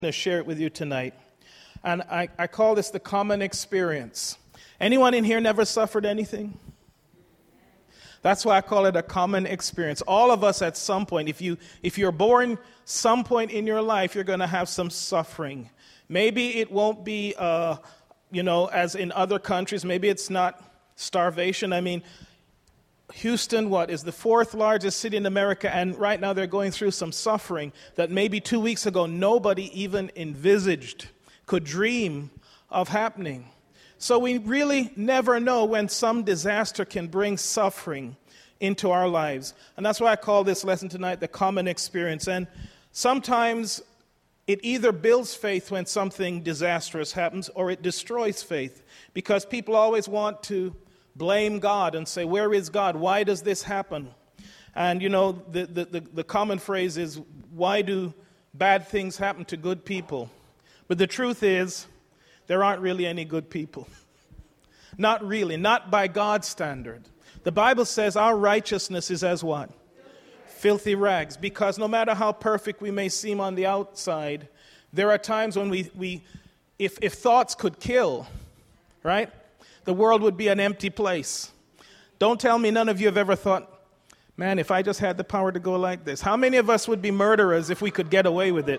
to share it with you tonight. And I call this the common experience. Anyone in here never suffered anything? That's why I call it a common experience. All of us at some point, if you're born some point in your life, you're going to have some suffering. Maybe it won't be, as in other countries. Maybe it's not starvation. I mean, Houston, is the fourth largest city in America, and right now they're going through some suffering that maybe 2 weeks ago nobody even envisaged, could dream of happening. So we really never know when some disaster can bring suffering into our lives. And that's why I call this lesson tonight the common experience. And sometimes it either builds faith when something disastrous happens, or it destroys faith, because people always want to blame God and say, where is God? Why does this happen? And the common phrase is, why do bad things happen to good people? But the truth is, there aren't really any good people. Not really, not by God's standard. The Bible says our righteousness is as what? Filthy rags. Because no matter how perfect we may seem on the outside, there are times when if thoughts could kill, right? The world would be an empty place. Don't tell me none of you have ever thought, man, if I just had the power to go like this. How many of us would be murderers if we could get away with it?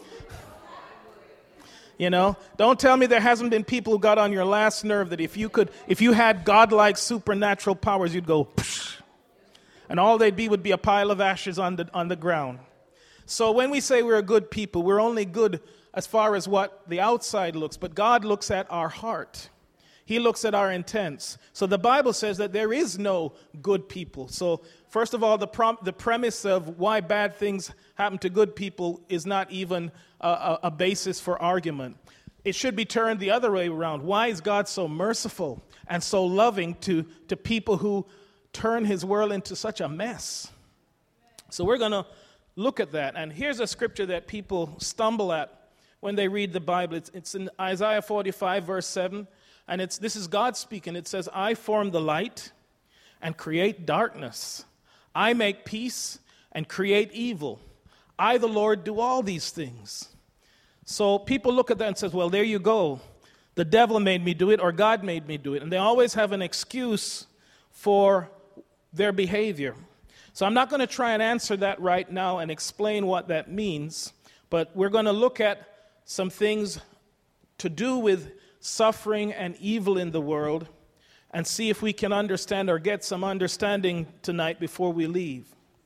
Don't tell me there hasn't been people who got on your last nerve that if you had godlike supernatural powers, you'd go, psh, and all they'd be would be a pile of ashes on the ground. So when we say we're a good people, we're only good as far as what the outside looks, but God looks at our heart. He looks at our intents. So the Bible says that there is no good people. So first of all, the premise of why bad things happen to good people is not even a basis for argument. It should be turned the other way around. Why is God so merciful and so loving to people who turn his world into such a mess? So we're going to look at that. And here's a scripture that people stumble at when they read the Bible. It's in Isaiah 45, verse 7. And this is God speaking. It says, I form the light and create darkness. I make peace and create evil. I, the Lord, do all these things. So people look at that and says, well, there you go. The devil made me do it, or God made me do it. And they always have an excuse for their behavior. So I'm not going to try and answer that right now and explain what that means. But we're going to look at some things to do with suffering and evil in the world, and see if we can understand or get some understanding tonight before we leave.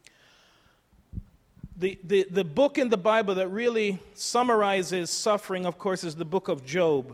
The book in the Bible that really summarizes suffering, of course, is the book of Job.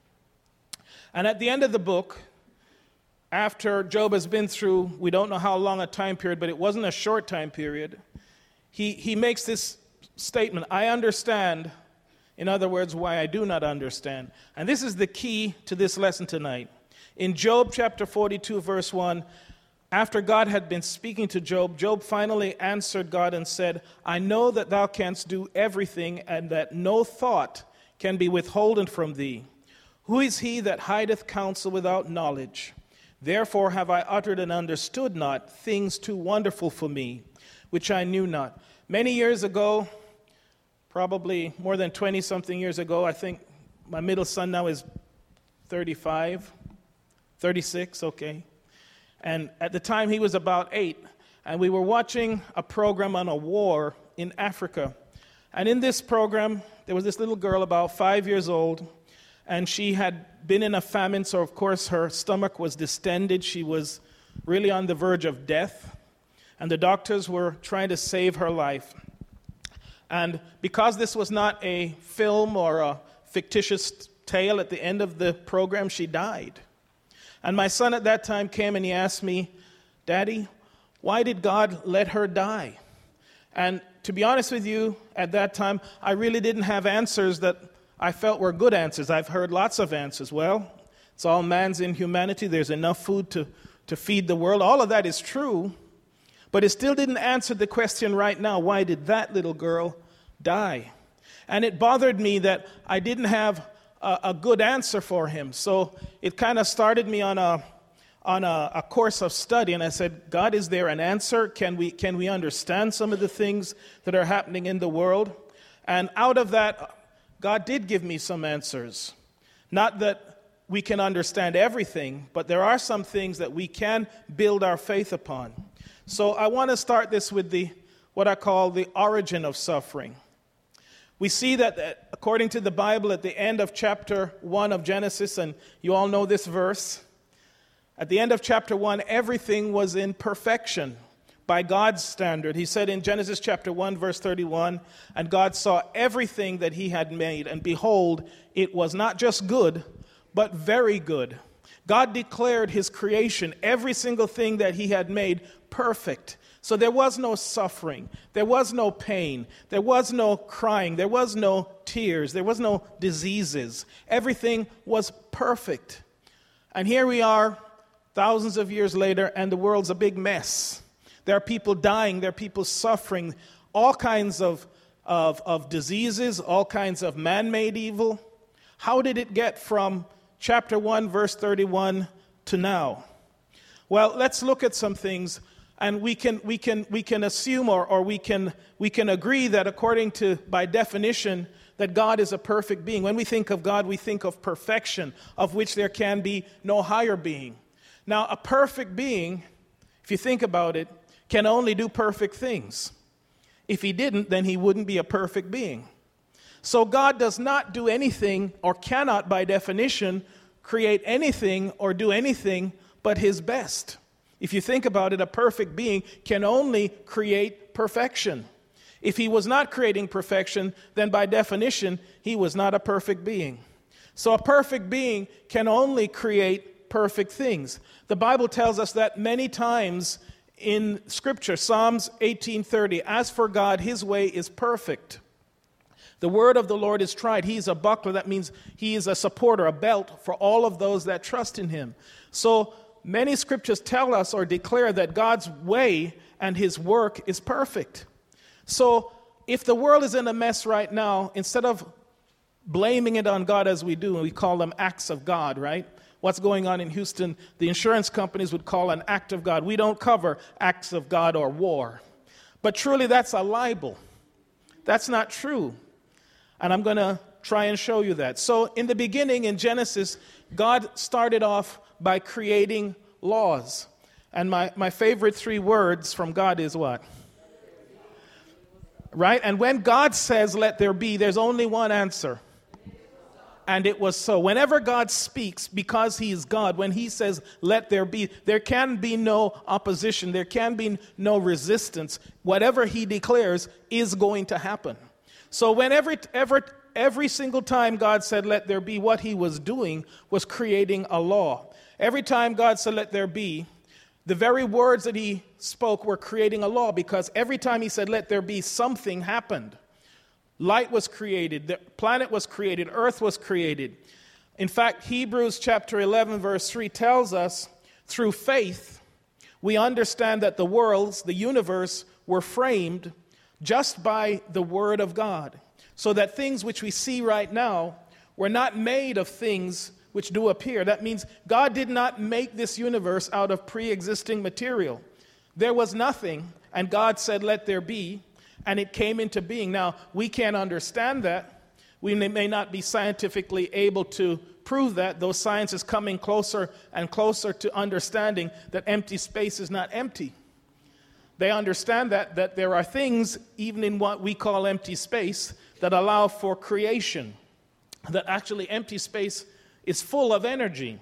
And at the end of the book, after Job has been through, we don't know how long a time period, but it wasn't a short time period, he makes this statement, I understand. In other words, why I do not understand. And this is the key to this lesson tonight. In Job chapter 42, verse 1, after God had been speaking to Job, Job finally answered God and said, I know that thou canst do everything, and that no thought can be withholden from thee. Who is he that hideth counsel without knowledge? Therefore have I uttered and understood not things too wonderful for me, which I knew not. Many years ago, probably more than 20-something years ago, I think my middle son now is 36, okay. And at the time he was about 8, and we were watching a program on a war in Africa. And in this program, there was this little girl about 5 years old, and she had been in a famine, so of course her stomach was distended. She was really on the verge of death, and the doctors were trying to save her life. And because this was not a film or a fictitious tale, at the end of the program, she died. And my son at that time came and he asked me, Daddy, why did God let her die? And to be honest with you, at that time, I really didn't have answers that I felt were good answers. I've heard lots of answers. Well, it's all man's inhumanity. There's enough food to feed the world. All of that is true. But it still didn't answer the question right now, why did that little girl die? And it bothered me that I didn't have a good answer for him. So it kind of started me on a course of study, and I said, God, is there an answer? Can we understand some of the things that are happening in the world? And out of that God did give me some answers. Not that we can understand everything, but there are some things that we can build our faith upon. So I want to start this with what I call the origin of suffering. We see that according to the Bible, at the end of chapter 1 of Genesis, and you all know this verse, at the end of chapter 1, everything was in perfection by God's standard. He said in Genesis chapter 1, verse 31, "And God saw everything that he had made, and behold, it was not just good, but very good." God declared his creation, every single thing that he had made, perfect. So there was no suffering, there was no pain, there was no crying, there was no tears, there was no diseases. Everything was perfect. And here we are, thousands of years later, and the world's a big mess. There are people dying, there are people suffering, all kinds of diseases, all kinds of man-made evil. How did it get from chapter 1, verse 31 to now? Well, let's look at some things, and we can assume or we can agree that according to, by definition, that God is a perfect being. When we think of God, we think of perfection, of which there can be no higher being. Now, a perfect being, if you think about it, can only do perfect things. If he didn't, then he wouldn't be a perfect being. So God does not do anything, or cannot by definition create anything or do anything but his best. If you think about it, a perfect being can only create perfection. If he was not creating perfection, then by definition, he was not a perfect being. So a perfect being can only create perfect things. The Bible tells us that many times in Scripture. Psalms 18:30, "As for God, his way is perfect. The word of the Lord is tried. He is a buckler." That means he is a supporter, a belt for all of those that trust in him. So many Scriptures tell us or declare that God's way and his work is perfect. So if the world is in a mess right now, instead of blaming it on God as we do, and we call them acts of God, right? What's going on in Houston, the insurance companies would call an act of God. We don't cover acts of God or war. But truly, that's a libel. That's not true. And I'm going to try and show you that. So in the beginning, in Genesis, God started off by creating laws. And my favorite 3 words from God is what? Right? And when God says, "Let there be," there's only one answer. And it was so. Whenever God speaks, because he is God, when he says, "Let there be," there can be no opposition. There can be no resistance. Whatever he declares is going to happen. So whenever every single time God said, "Let there be," what he was doing was creating a law. Every time God said, "Let there be," the very words that he spoke were creating a law, because every time he said, "Let there be," something happened. Light was created, the planet was created, earth was created. In fact, Hebrews chapter 11, verse 3 tells us, through faith, we understand that the worlds, the universe, were framed just by the word of God. So that things which we see right now were not made of things which do appear. That means God did not make this universe out of pre-existing material. There was nothing, and God said, "Let there be," and it came into being. Now, we can't understand that. We may not be scientifically able to prove that, though science is coming closer and closer to understanding that empty space is not empty. They understand that there are things, even in what we call empty space, that allow for creation. That actually empty space is full of energy.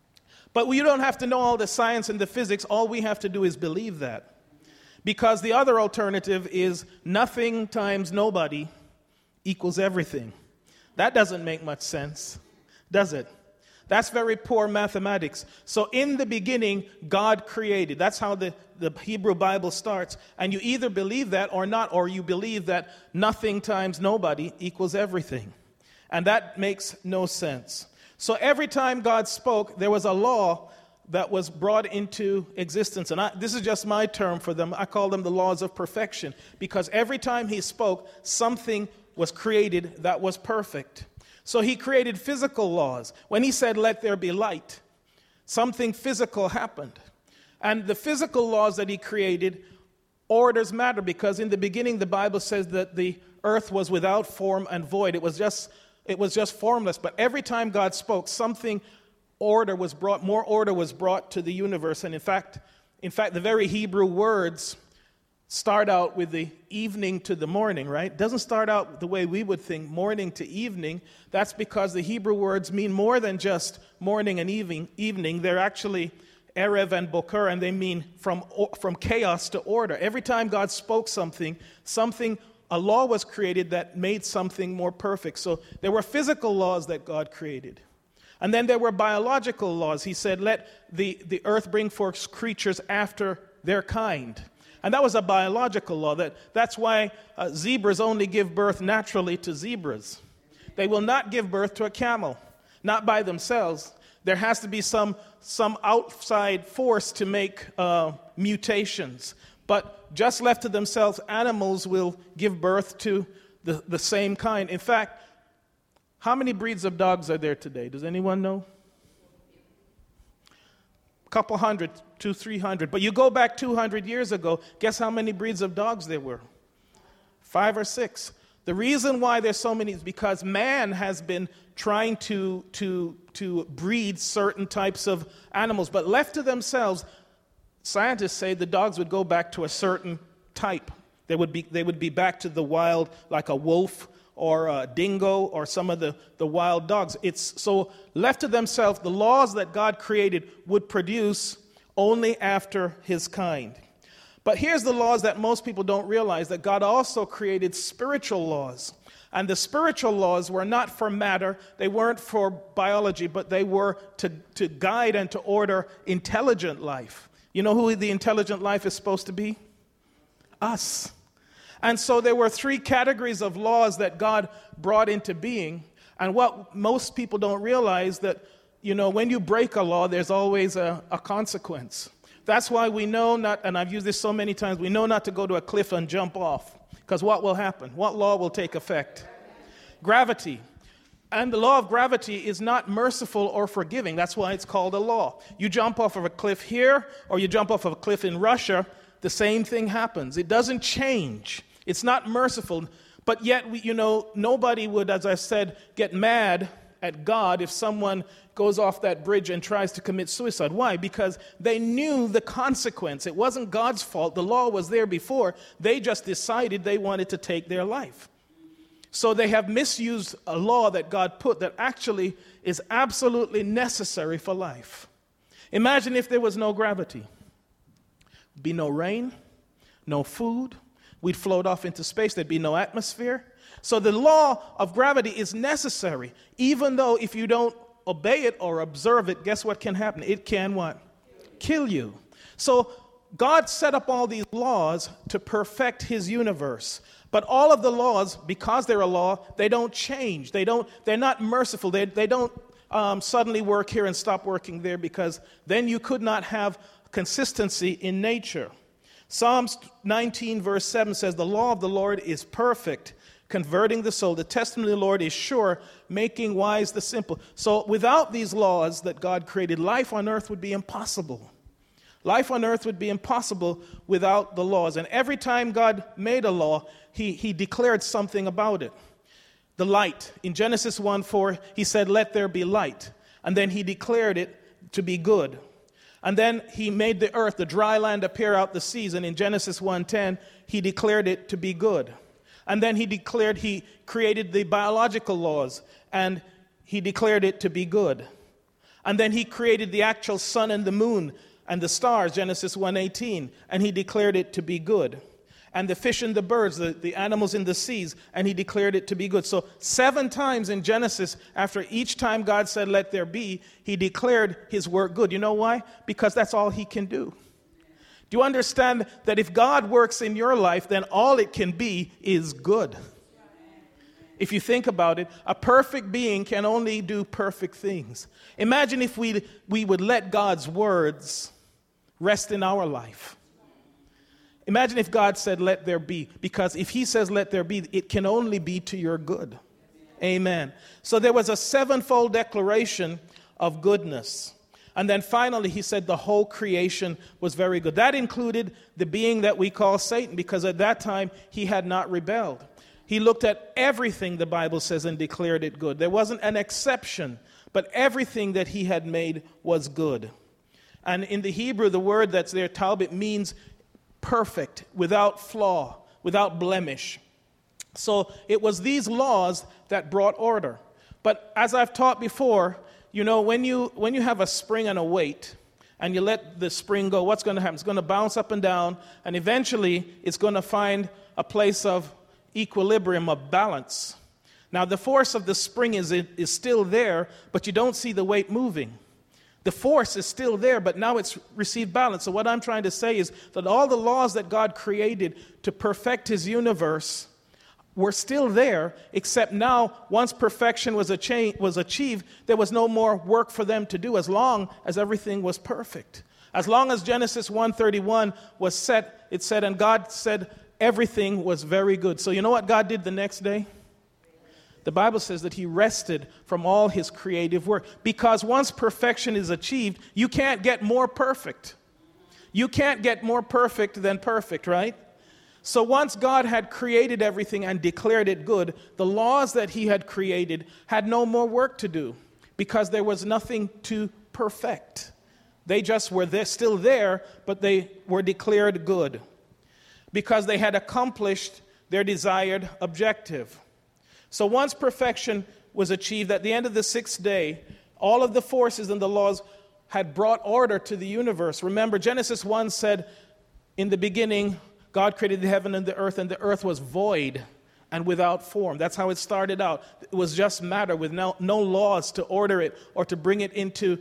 But we don't have to know all the science and the physics. All we have to do is believe that. Because the other alternative is nothing times nobody equals everything. That doesn't make much sense, does it? That's very poor mathematics. So in the beginning, God created. That's how the Hebrew Bible starts. And you either believe that or not, or you believe that nothing times nobody equals everything. And that makes no sense. So every time God spoke, there was a law that was brought into existence. And this is just my term for them. I call them the laws of perfection. Because every time he spoke, something was created that was perfect. So he created physical laws. When he said, "Let there be light," something physical happened. And the physical laws that he created, orders matter, because in the beginning the Bible says that the earth was without form and void. It was just formless. But every time God spoke, more order was brought to the universe. And in fact, the very Hebrew words start out with the evening to the morning, right? It doesn't start out the way we would think, morning to evening. That's because the Hebrew words mean more than just morning and evening. They're actually Erev and Boker, and they mean from chaos to order. Every time God spoke something, a law was created that made something more perfect. So there were physical laws that God created. And then there were biological laws. He said, let the earth bring forth creatures after their kind. And that was a biological law. That's why zebras only give birth naturally to zebras. They will not give birth to a camel, not by themselves. There has to be some outside force to make mutations. But just left to themselves, animals will give birth to the same kind. In fact, how many breeds of dogs are there today? Does anyone know? A couple hundred, 200-300. But you go back 200 years ago, guess how many breeds of dogs there were? 5 or 6. The reason why there's so many is because man has been trying to breed certain types of animals. But left to themselves, scientists say the dogs would go back to a certain type. They would be back to the wild, like a wolf or a dingo or some of the wild dogs. It's so left to themselves, the laws that God created would produce only after his kind. But here's the laws that most people don't realize, that God also created spiritual laws. And the spiritual laws were not for matter, they weren't for biology, but they were to guide and to order intelligent life. You know who the intelligent life is supposed to be? Us. And so there were 3 categories of laws that God brought into being. And what most people don't realize that, when you break a law, there's always a consequence. That's why we know not, and I've used this so many times, we know not to go to a cliff and jump off. Because what will happen? What law will take effect? Gravity. And the law of gravity is not merciful or forgiving. That's why it's called a law. You jump off of a cliff here, or you jump off of a cliff in Russia, the same thing happens. It doesn't change. It's not merciful. But yet, nobody would, as I said, get mad at God if someone goes off that bridge and tries to commit suicide. Why? Because they knew the consequence. It wasn't God's fault. The law was there before. They just decided they wanted to take their life. So they have misused a law that God put that actually is absolutely necessary for life. Imagine if there was no gravity. There'd be no rain, no food. We'd float off into space. There'd be no atmosphere. So the law of gravity is necessary, even though if you don't obey it or observe it, guess what can happen? It can what? Kill you. So God set up all these laws to perfect his universe. But all of the laws, because they're a law, they don't change. They're not merciful. They don't suddenly work here and stop working there, because then you could not have consistency in nature. Psalms 19 verse 7 says, the law of the Lord is perfect, converting the soul. The testimony of the Lord is sure, making wise the simple. So without these laws that God created, life on earth would be impossible. Life on earth would be impossible without the laws. And every time God made a law, he declared something about it. The light. In Genesis 1:4, he said, let there be light. And then he declared it to be good. And then he made the earth, the dry land, appear out the seas. And in Genesis 1:10, he declared it to be good. And then he created the biological laws, and he declared it to be good. And then he created the actual sun and the moon and the stars, Genesis 1:18, and he declared it to be good. And the fish and the birds, the animals in the seas, and he declared it to be good. So 7 times in Genesis, after each time God said, let there be, he declared his work good. You know why? Because that's all he can do. Do you understand that if God works in your life, then all it can be is good? If you think about it, a perfect being can only do perfect things. Imagine if we would let God's words rest in our life. Imagine if God said, let there be. Because if he says, let there be, it can only be to your good. Amen. So there was a 7-fold declaration of goodness. And then finally, he said the whole creation was very good. That included the being that we call Satan, because at that time, he had not rebelled. He looked at everything, the Bible says, and declared it good. There wasn't an exception, but everything that he had made was good. And in the Hebrew, the word that's there, talbit, means perfect, without flaw, without blemish. So it was these laws that brought order. But as I've taught before, you know, when you have a spring and a weight, and you let the spring go, what's going to happen? It's going to bounce up and down, and eventually it's going to find a place of equilibrium, of balance. Now, the force of the spring is still there, but you don't see the weight moving. The force is still there, but now it's received balance. So what I'm trying to say is that all the laws that God created to perfect his universe were still there, except now, once perfection was achieved, there was no more work for them to do as long as everything was perfect. As long as Genesis 1:31 was set, it said, and God said everything was very good. So you know what God did the next day? The Bible says that he rested from all his creative work. Because once perfection is achieved, you can't get more perfect. You can't get more perfect than perfect, right? So once God had created everything and declared it good, the laws that he had created had no more work to do because there was nothing to perfect. They just were there, still there, but they were declared good because they had accomplished their desired objective. So once perfection was achieved, at the end of the sixth day, all of the forces and the laws had brought order to the universe. Remember, Genesis 1 said, in the beginning, God created the heaven and the earth was void and without form. That's how it started out. It was just matter with no laws to order it or to bring it into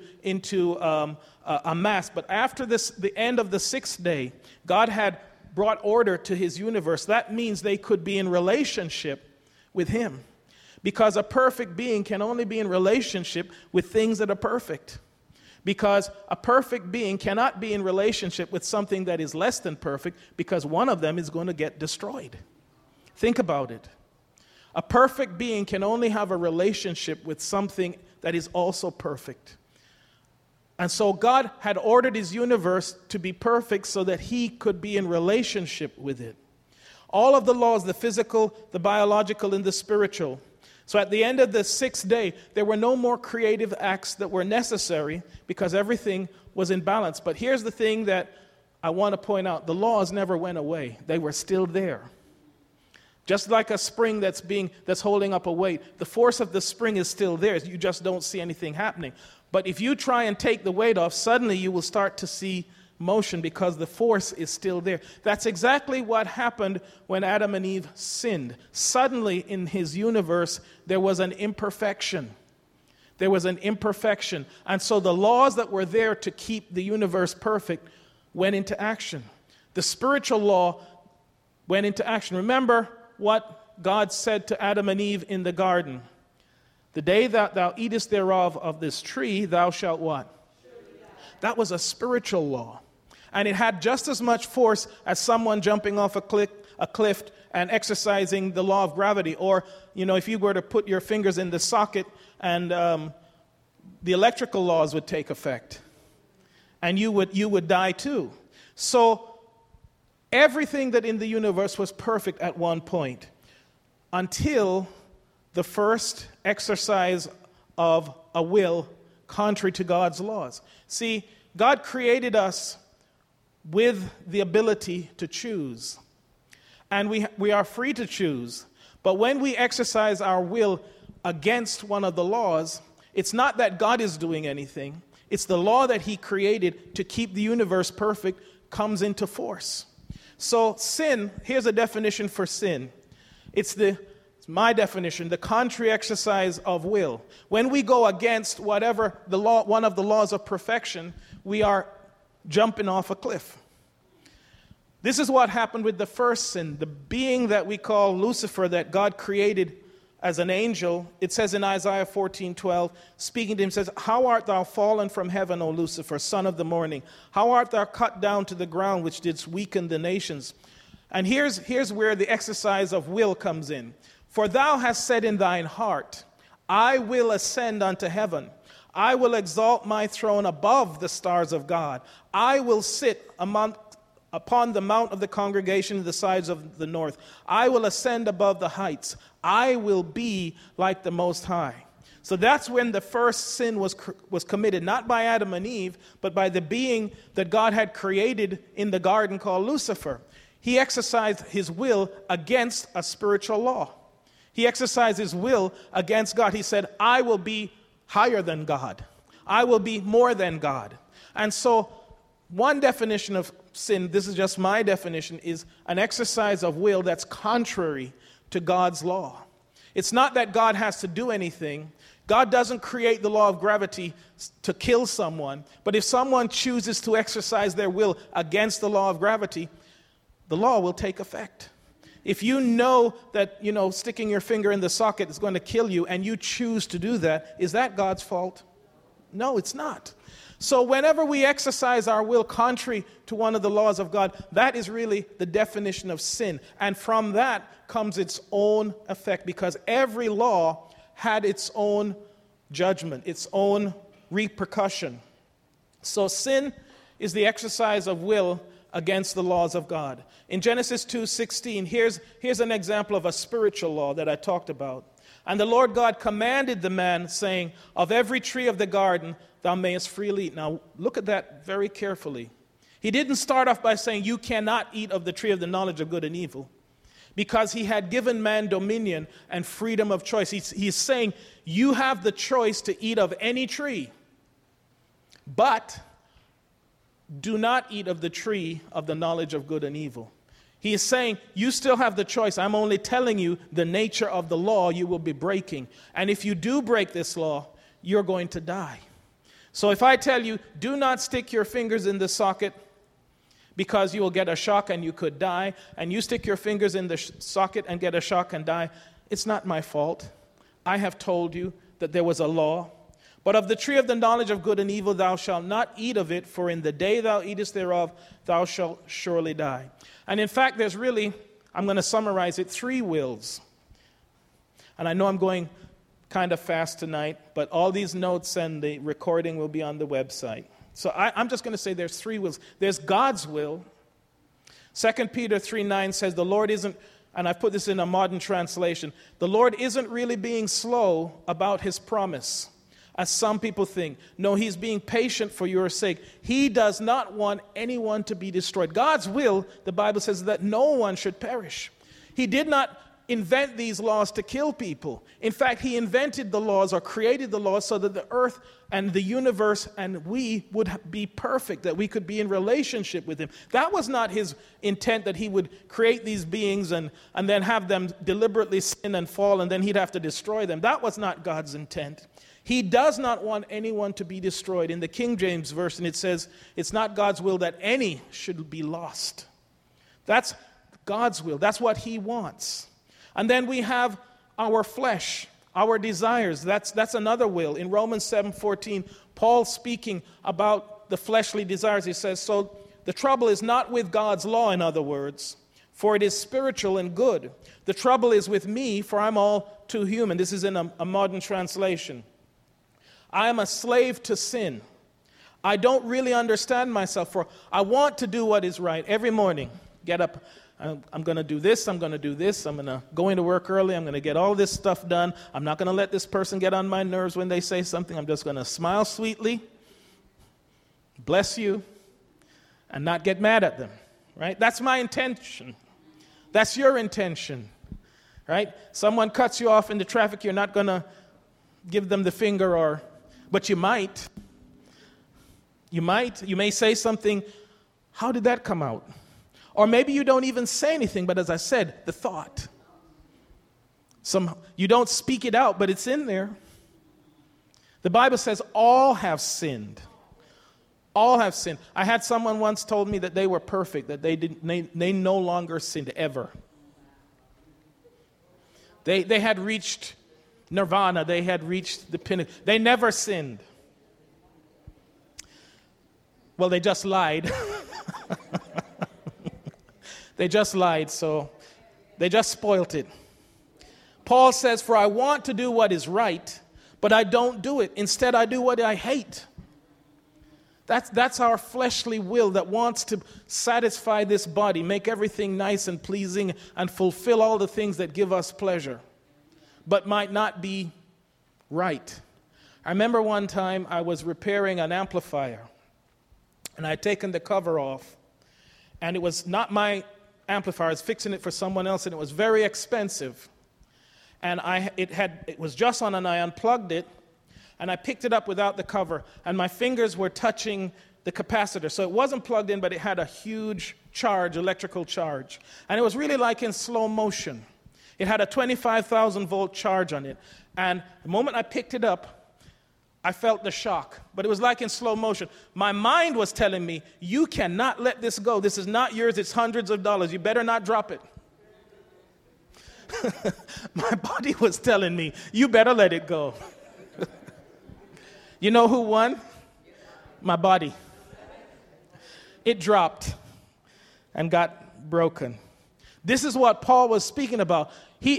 a mass. But after the end of the sixth day, God had brought order to his universe. That means they could be in relationship with him. Because a perfect being can only be in relationship with things that are perfect. Because a perfect being cannot be in relationship with something that is less than perfect, because one of them is going to get destroyed. Think about it. A perfect being can only have a relationship with something that is also perfect. And so God had ordered his universe to be perfect so that he could be in relationship with it. All of the laws, the physical, the biological, and the spiritual. So at the end of the sixth day, there were no more creative acts that were necessary because everything was in balance. But here's the thing that I want to point out. The laws never went away. They were still there. Just like a spring that's holding up a weight, the force of the spring is still there. You just don't see anything happening. But if you try and take the weight off, suddenly you will start to see motion because the force is still there. That's exactly what happened when Adam and Eve sinned. Suddenly in his universe, there was an imperfection. There was an imperfection. And so the laws that were there to keep the universe perfect went into action. The spiritual law went into action. Remember what God said to Adam and Eve in the garden. The day that thou eatest thereof of this tree, thou shalt what? That was a spiritual law. And it had just as much force as someone jumping off a cliff and exercising the law of gravity. Or, if you were to put your fingers in the socket and the electrical laws would take effect. And you would die too. So everything that in the universe was perfect at one point until the first exercise of a will contrary to God's laws. See, God created us with the ability to choose. And we are free to choose. But when we exercise our will against one of the laws, it's not that God is doing anything. It's the law that he created to keep the universe perfect comes into force. So sin, here's a definition for sin. It's my definition, the contrary exercise of will. When we go against whatever the law, one of the laws of perfection, we are jumping off a cliff. This is what happened with the first sin. The being that we call Lucifer, that God created as an angel, it says in Isaiah 14:12, speaking to him, says, "How art thou fallen from heaven, O Lucifer, son of the morning? How art thou cut down to the ground, which didst weaken the nations?" And here's where the exercise of will comes in. "For thou hast said in thine heart, I will ascend unto heaven. I will exalt my throne above the stars of God. I will sit upon the mount of the congregation in the sides of the north. I will ascend above the heights. I will be like the Most High. So that's when the first sin was committed, not by Adam and Eve, but by the being that God had created in the garden called Lucifer. He exercised his will against a spiritual law. He exercised his will against God. He said, I will be higher than God. I will be more than God. And so one definition of sin, this is just my definition, is an exercise of will that's contrary to God's law. It's not that God has to do anything. God doesn't create the law of gravity to kill someone. But if someone chooses to exercise their will against the law of gravity, the law will take effect. If you know that, sticking your finger in the socket is going to kill you and you choose to do that, is that God's fault? No, it's not. So whenever we exercise our will contrary to one of the laws of God, that is really the definition of sin. And from that comes its own effect, because every law had its own judgment, its own repercussion. So sin is the exercise of will against the laws of God. In Genesis 2:16, here's an example of a spiritual law that I talked about. And the Lord God commanded the man, saying, of every tree of the garden thou mayest freely eat. Now look at that very carefully. He didn't start off by saying you cannot eat of the tree of the knowledge of good and evil, because he had given man dominion and freedom of choice. He's saying you have the choice to eat of any tree, but do not eat of the tree of the knowledge of good and evil. He is saying you still have the choice. I'm only telling you the nature of the law you will be breaking. And if you do break this law, you're going to die. So if I tell you, do not stick your fingers in the socket because you will get a shock and you could die, and you stick your fingers in the socket and get a shock and die, it's not my fault. I have told you that there was a law. But of the tree of the knowledge of good and evil thou shalt not eat of it, for in the day thou eatest thereof thou shalt surely die. And in fact, there's really, I'm going to summarize it, 3 wills. And I know I'm going kind of fast tonight, but all these notes and the recording will be on the website. So I'm just going to say there's 3 wills. There's God's will. 2 Peter 3:9 says the Lord isn't, and I've put this in a modern translation, the Lord isn't really being slow about his promise, as some people think. No, he's being patient for your sake. He does not want anyone to be destroyed. God's will, the Bible says, that no one should perish. He did not invent these laws to kill people. In fact, he invented the laws or created the laws so that the earth and the universe and we would be perfect, that we could be in relationship with him. That was not his intent, that he would create these beings and then have them deliberately sin and fall and then he'd have to destroy them. That was not God's intent. He does not want anyone to be destroyed. In the King James Version, it says, it's not God's will that any should be lost. That's God's will. That's what he wants. And then we have our flesh, our desires. That's another will. In Romans 7:14, Paul speaking about the fleshly desires, he says, so the trouble is not with God's law, in other words, for it is spiritual and good. The trouble is with me, for I'm all too human. This is in a modern translation. I am a slave to sin. I don't really understand myself, for I want to do what is right every morning. Get up. I'm going to do this. I'm going to do this. I'm going to go into work early. I'm going to get all this stuff done. I'm not going to let this person get on my nerves when they say something. I'm just going to smile sweetly, bless you, and not get mad at them. Right? That's my intention. That's your intention. Right? Someone cuts you off in the traffic. You're not going to give them the finger, but you might. You may say something. How did that come out? Or maybe you don't even say anything, but as I said, the thought. You don't speak it out, but it's in there. The Bible says all have sinned. All have sinned. I had someone once told me that they were perfect, that they no longer sinned ever. They had reached nirvana. They had reached the pinnacle. They never sinned. Well, they just lied. They just lied, so they just spoilt it. Paul says, for I want to do what is right, but I don't do it. Instead, I do what I hate. That's our fleshly will that wants to satisfy this body, make everything nice and pleasing, and fulfill all the things that give us pleasure, but might not be right. I remember one time I was repairing an amplifier, and I had taken the cover off, and it was not my amplifier. I was fixing it for someone else, and it was very expensive. And it was just on, and I unplugged it, and I picked it up without the cover, and my fingers were touching the capacitor. So it wasn't plugged in, but it had a huge charge, electrical charge. And it was really like in slow motion. It had a 25,000 volt charge on it. And the moment I picked it up, I felt the shock. But it was like in slow motion. My mind was telling me, you cannot let this go. This is not yours. It's hundreds of dollars. You better not drop it. My body was telling me, you better let it go. You know who won? My body. It dropped and got broken. This is what Paul was speaking about.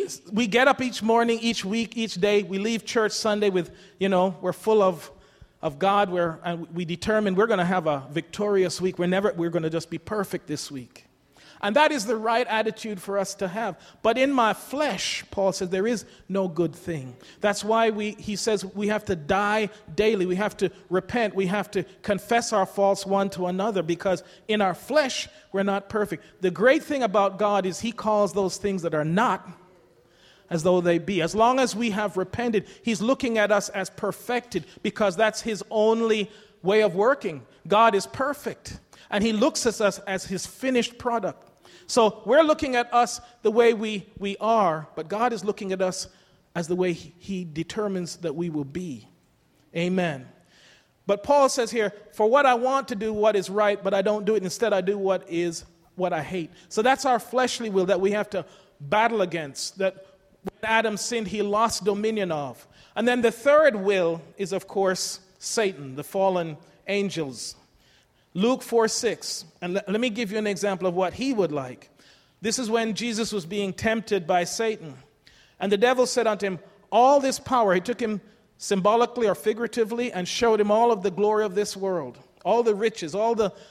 We get up each morning, each week, each day. We leave church Sunday with, we're full of God. And we determine we're going to have a victorious week. We're going to just be perfect this week. And that is the right attitude for us to have. But in my flesh, Paul says, there is no good thing. That's why he says we have to die daily. We have to repent. We have to confess our faults one to another, because in our flesh, we're not perfect. The great thing about God is he calls those things that are not as though they be. As long as we have repented, he's looking at us as perfected, because that's his only way of working. God is perfect, and he looks at us as his finished product. So we're looking at us the way we are, but God is looking at us as the way he determines that we will be. Amen. But Paul says here, for what I want to do what is right, but I don't do it. Instead, I do what I hate. So that's our fleshly will that we have to battle against, that when Adam sinned, he lost dominion of. And then the third will is, of course, Satan, the fallen angels. Luke 4:6, and let me give you an example of what he would like. This is when Jesus was being tempted by Satan. And the devil said unto him, all this power, he took him symbolically or figuratively and showed him all of the glory of this world, all the riches, all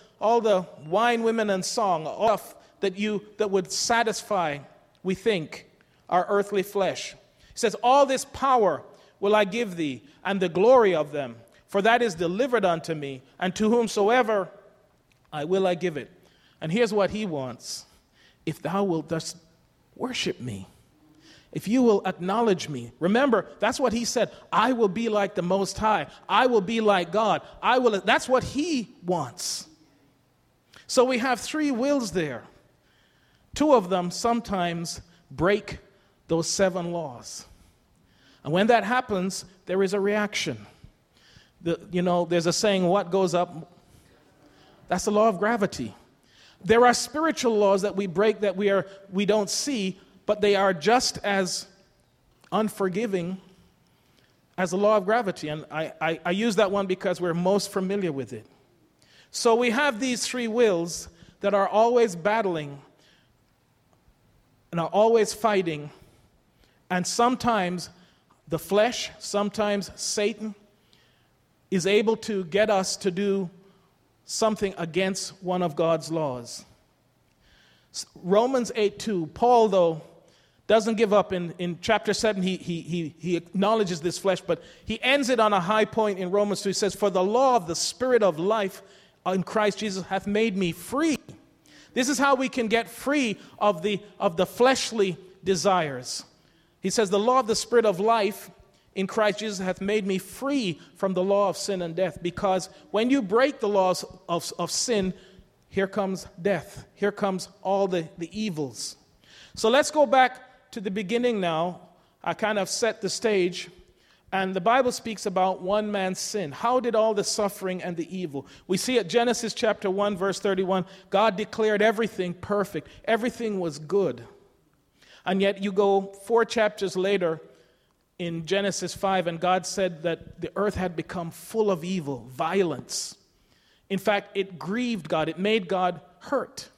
the wine, women, and song, all that would satisfy, we think, our earthly flesh. He says, all this power will I give thee, and the glory of them. For that is delivered unto me, and to whomsoever I give it. And here's what he wants. If thou wilt thus worship me, if you will acknowledge me. Remember, that's what he said. I will be like the Most High. I will be like God. That's what he wants. So we have three wills there. Two of them sometimes break those 7 laws. And when that happens, there is a reaction. There's a saying, what goes up? That's the law of gravity. There are spiritual laws that we break that we don't see, but they are just as unforgiving as the law of gravity. And I use that one because we're most familiar with it. So we have these 3 wills that are always battling and are always fighting. And sometimes the flesh, sometimes Satan, is able to get us to do something against one of God's laws. Romans 8:2, Paul, though, doesn't give up. In chapter 7, he acknowledges this flesh, but he ends it on a high point in Romans 2. He says, for the law of the Spirit of life in Christ Jesus hath made me free. This is how we can get free of the fleshly desires. He says, the law of the Spirit of life in Christ Jesus hath made me free from the law of sin and death. Because when you break the laws of sin, here comes death. Here comes all the evils. So let's go back to the beginning now. I kind of set the stage. And the Bible speaks about one man's sin. How did all the suffering and the evil? We see at Genesis chapter 1, verse 31, God declared everything perfect. Everything was good. And yet you go 4 chapters later, in Genesis 5, and God said that the earth had become full of evil, violence. In fact, it grieved God. It made God hurt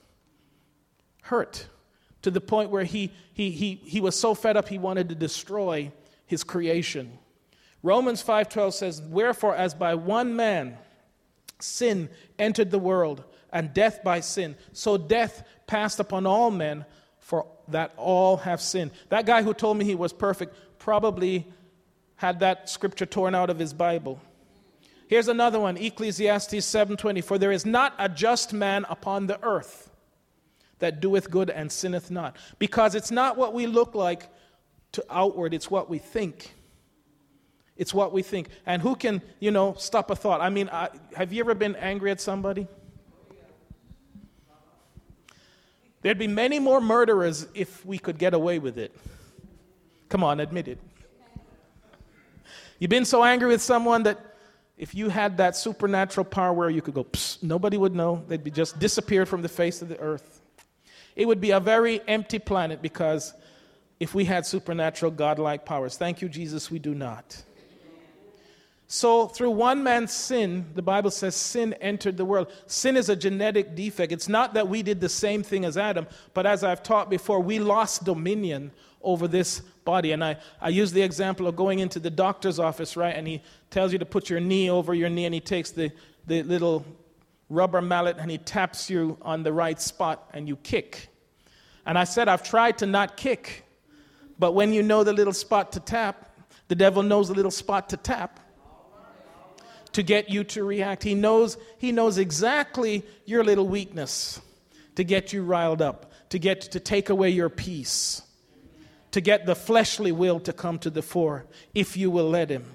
to the point where he was so fed up he wanted to destroy his creation. Romans 5:12 says, wherefore as by one man sin entered the world, and death by sin. So death passed upon all men, for that all have sinned. That guy who told me he was perfect probably had that scripture torn out of his Bible. Here's another one, Ecclesiastes 7:20. For there is not a just man upon the earth that doeth good and sinneth not. Because it's not what we look like to outward, it's what we think. It's what we think. And who can, stop a thought? I mean, have you ever been angry at somebody? There'd be many more murderers if we could get away with it. Come on, admit it. You've been so angry with someone that if you had that supernatural power where you could go, psst, nobody would know. They'd be just disappeared from the face of the earth. It would be a very empty planet because if we had supernatural godlike powers. Thank you, Jesus, we do not. So through one man's sin, the Bible says sin entered the world. Sin is a genetic defect. It's not that we did the same thing as Adam, but as I've taught before, we lost dominion over this body. And I use the example of going into the doctor's office, right? And he tells you to put your knee over your knee, and he takes the little rubber mallet and he taps you on the right spot and you kick. And I said, I've tried to not kick, but when you know the little spot to tap, the devil knows the little spot to tap to get you to react. He knows exactly your little weakness to get you riled up, to take away your peace, to get the fleshly will to come to the fore, if you will let him.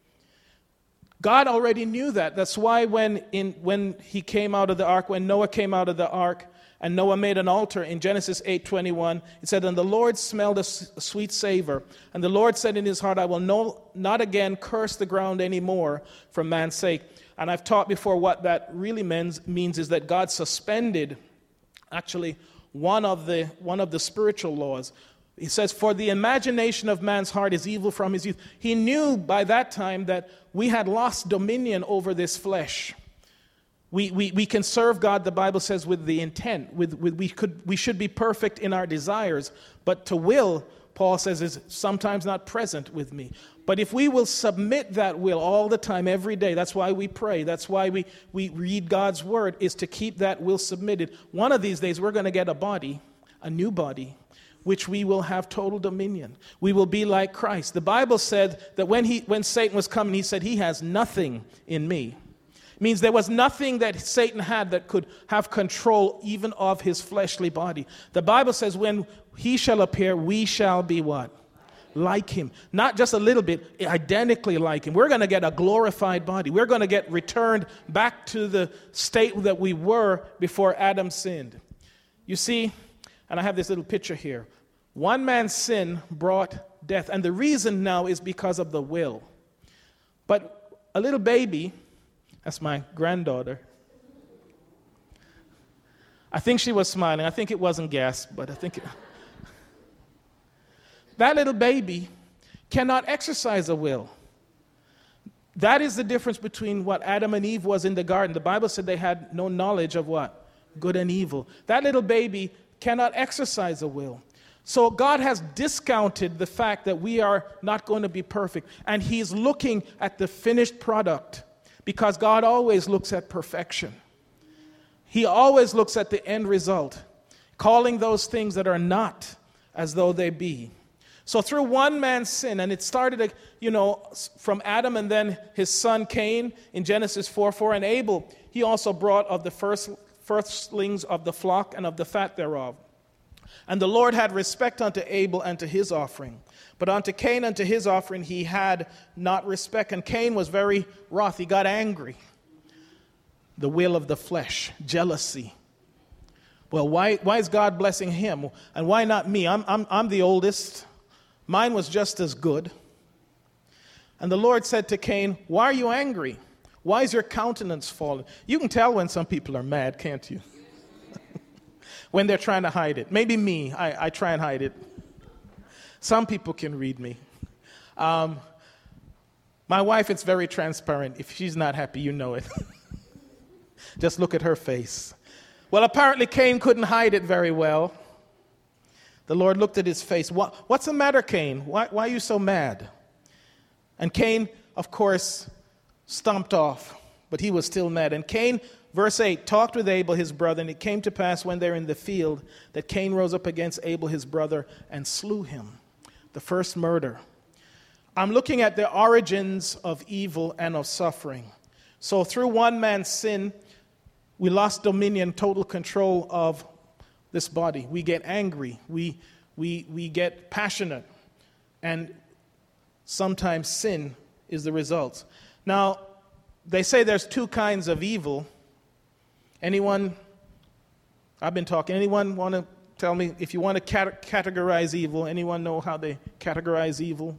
God already knew that. That's why when he came out of the ark, when Noah came out of the ark, and Noah made an altar in Genesis 8:21, it said, and the Lord smelled a sweet savor. And the Lord said in his heart, I will not again curse the ground anymore for man's sake. And I've taught before what that really means is that God suspended actually one of the spiritual laws. He says, for the imagination of man's heart is evil from his youth. He knew by that time that we had lost dominion over this flesh. We can serve God, the Bible says, with the intent. We should be perfect in our desires, but to will, Paul says, is sometimes not present with me. But if we will submit that will all the time, every day, that's why we pray, that's why we read God's word, is to keep that will submitted. One of these days, we're going to get a new body, which we will have total dominion. We will be like Christ. The Bible said that when Satan was coming, he said, he has nothing in me. It means there was nothing that Satan had that could have control even of his fleshly body. The Bible says when he shall appear, we shall be what? Like him. Not just a little bit, identically like him. We're going to get a glorified body. We're going to get returned back to the state that we were before Adam sinned. You see, and I have this little picture here. One man's sin brought death. And the reason now is because of the will. But a little baby, that's my granddaughter. I think she was smiling. I think it wasn't gas, but I think that little baby cannot exercise a will. That is the difference between what Adam and Eve was in the garden. The Bible said they had no knowledge of what? Good and evil. That little baby cannot exercise a will. So God has discounted the fact that we are not going to be perfect. And he's looking at the finished product. Because God always looks at perfection. He always looks at the end result, calling those things that are not as though they be. So through one man's sin, and it started, from Adam and then his son Cain in Genesis 4:4, and Abel, he also brought of the firstlings of the flock and of the fat thereof. And the Lord had respect unto Abel and to his offering. But unto Cain and to his offering he had not respect. And Cain was very wroth. He got angry. The will of the flesh, jealousy. Well, why is God blessing him? And why not me? I'm the oldest. Mine was just as good. And the Lord said to Cain, why are you angry? Why is your countenance fallen? You can tell when some people are mad, can't you? When they're trying to hide it. Maybe me. I try and hide it. Some people can read me. My wife, it's very transparent. If she's not happy, you know it. Just look at her face. Well, apparently Cain couldn't hide it very well. The Lord looked at his face. What's the matter, Cain? Why are you so mad? And Cain, of course, stomped off. but he was still mad. And Cain, verse 8, talked with Abel his brother, and it came to pass when they were in the field that Cain rose up against Abel his brother and slew him. The first murder. I'm looking at the origins of evil and of suffering. So through one man's sin, we lost dominion, total control of this body. We get angry. We get passionate. And sometimes sin is the result. Now, they say there's two kinds of evil. Anyone, I've been talking, anyone want to tell me, if you want to categorize evil, anyone know how they categorize evil?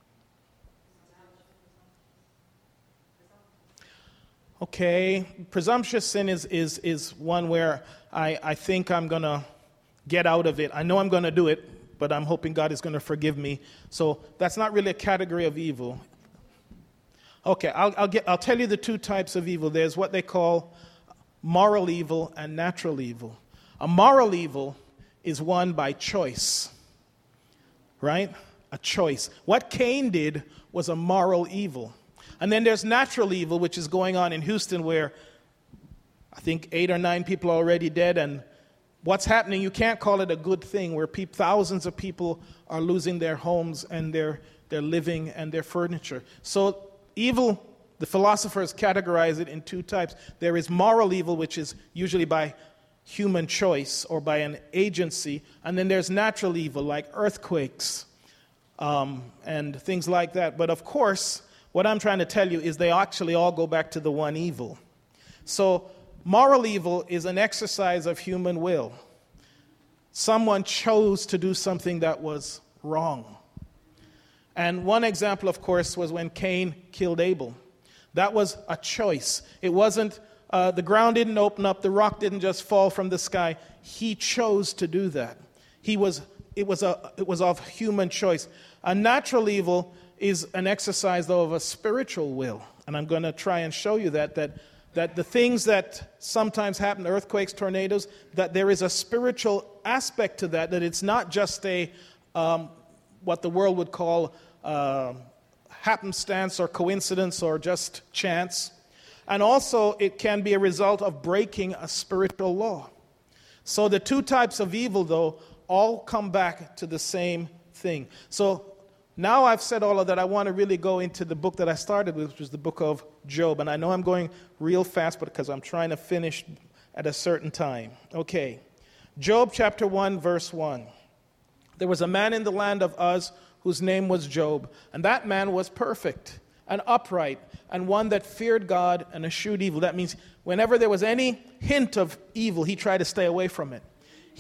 Okay, presumptuous sin is one where I think I'm going to get out of it. I know I'm going to do it, but I'm hoping God is going to forgive me. So that's not really a category of evil. Okay, I'll tell you the two types of evil. There's what they call moral evil and natural evil. A moral evil is one by choice, right? A choice. What Cain did was a moral evil. And then there's natural evil, which is going on in Houston, where I think 8 or 9 people are already dead. And what's happening, you can't call it a good thing, where thousands of people are losing their homes and their living and their furniture. So evil, the philosophers categorize it in two types. There is moral evil, which is usually by human choice or by an agency. And then there's natural evil, like earthquakes and things like that. But of course, what I'm trying to tell you is they actually all go back to the one evil. So moral evil is an exercise of human will. Someone chose to do something that was wrong. And one example, of course, was when Cain killed Abel. That was a choice. It wasn't, the ground didn't open up, the rock didn't just fall from the sky. He chose to do that. It was of human choice. A natural evil is an exercise, though, of a spiritual will. And I'm going to try and show you that the things that sometimes happen, earthquakes, tornadoes, that there is a spiritual aspect to that it's not just a what the world would call happenstance or coincidence or just chance. And also, it can be a result of breaking a spiritual law. So the two types of evil, though, all come back to the same thing. So now I've said all of that, I want to really go into the book that I started with, which was the book of Job. And I know I'm going real fast because I'm trying to finish at a certain time. Okay. Job chapter 1, verse 1. There was a man in the land of Uz whose name was Job, and that man was perfect and upright and one that feared God and eschewed evil. That means whenever there was any hint of evil, he tried to stay away from it.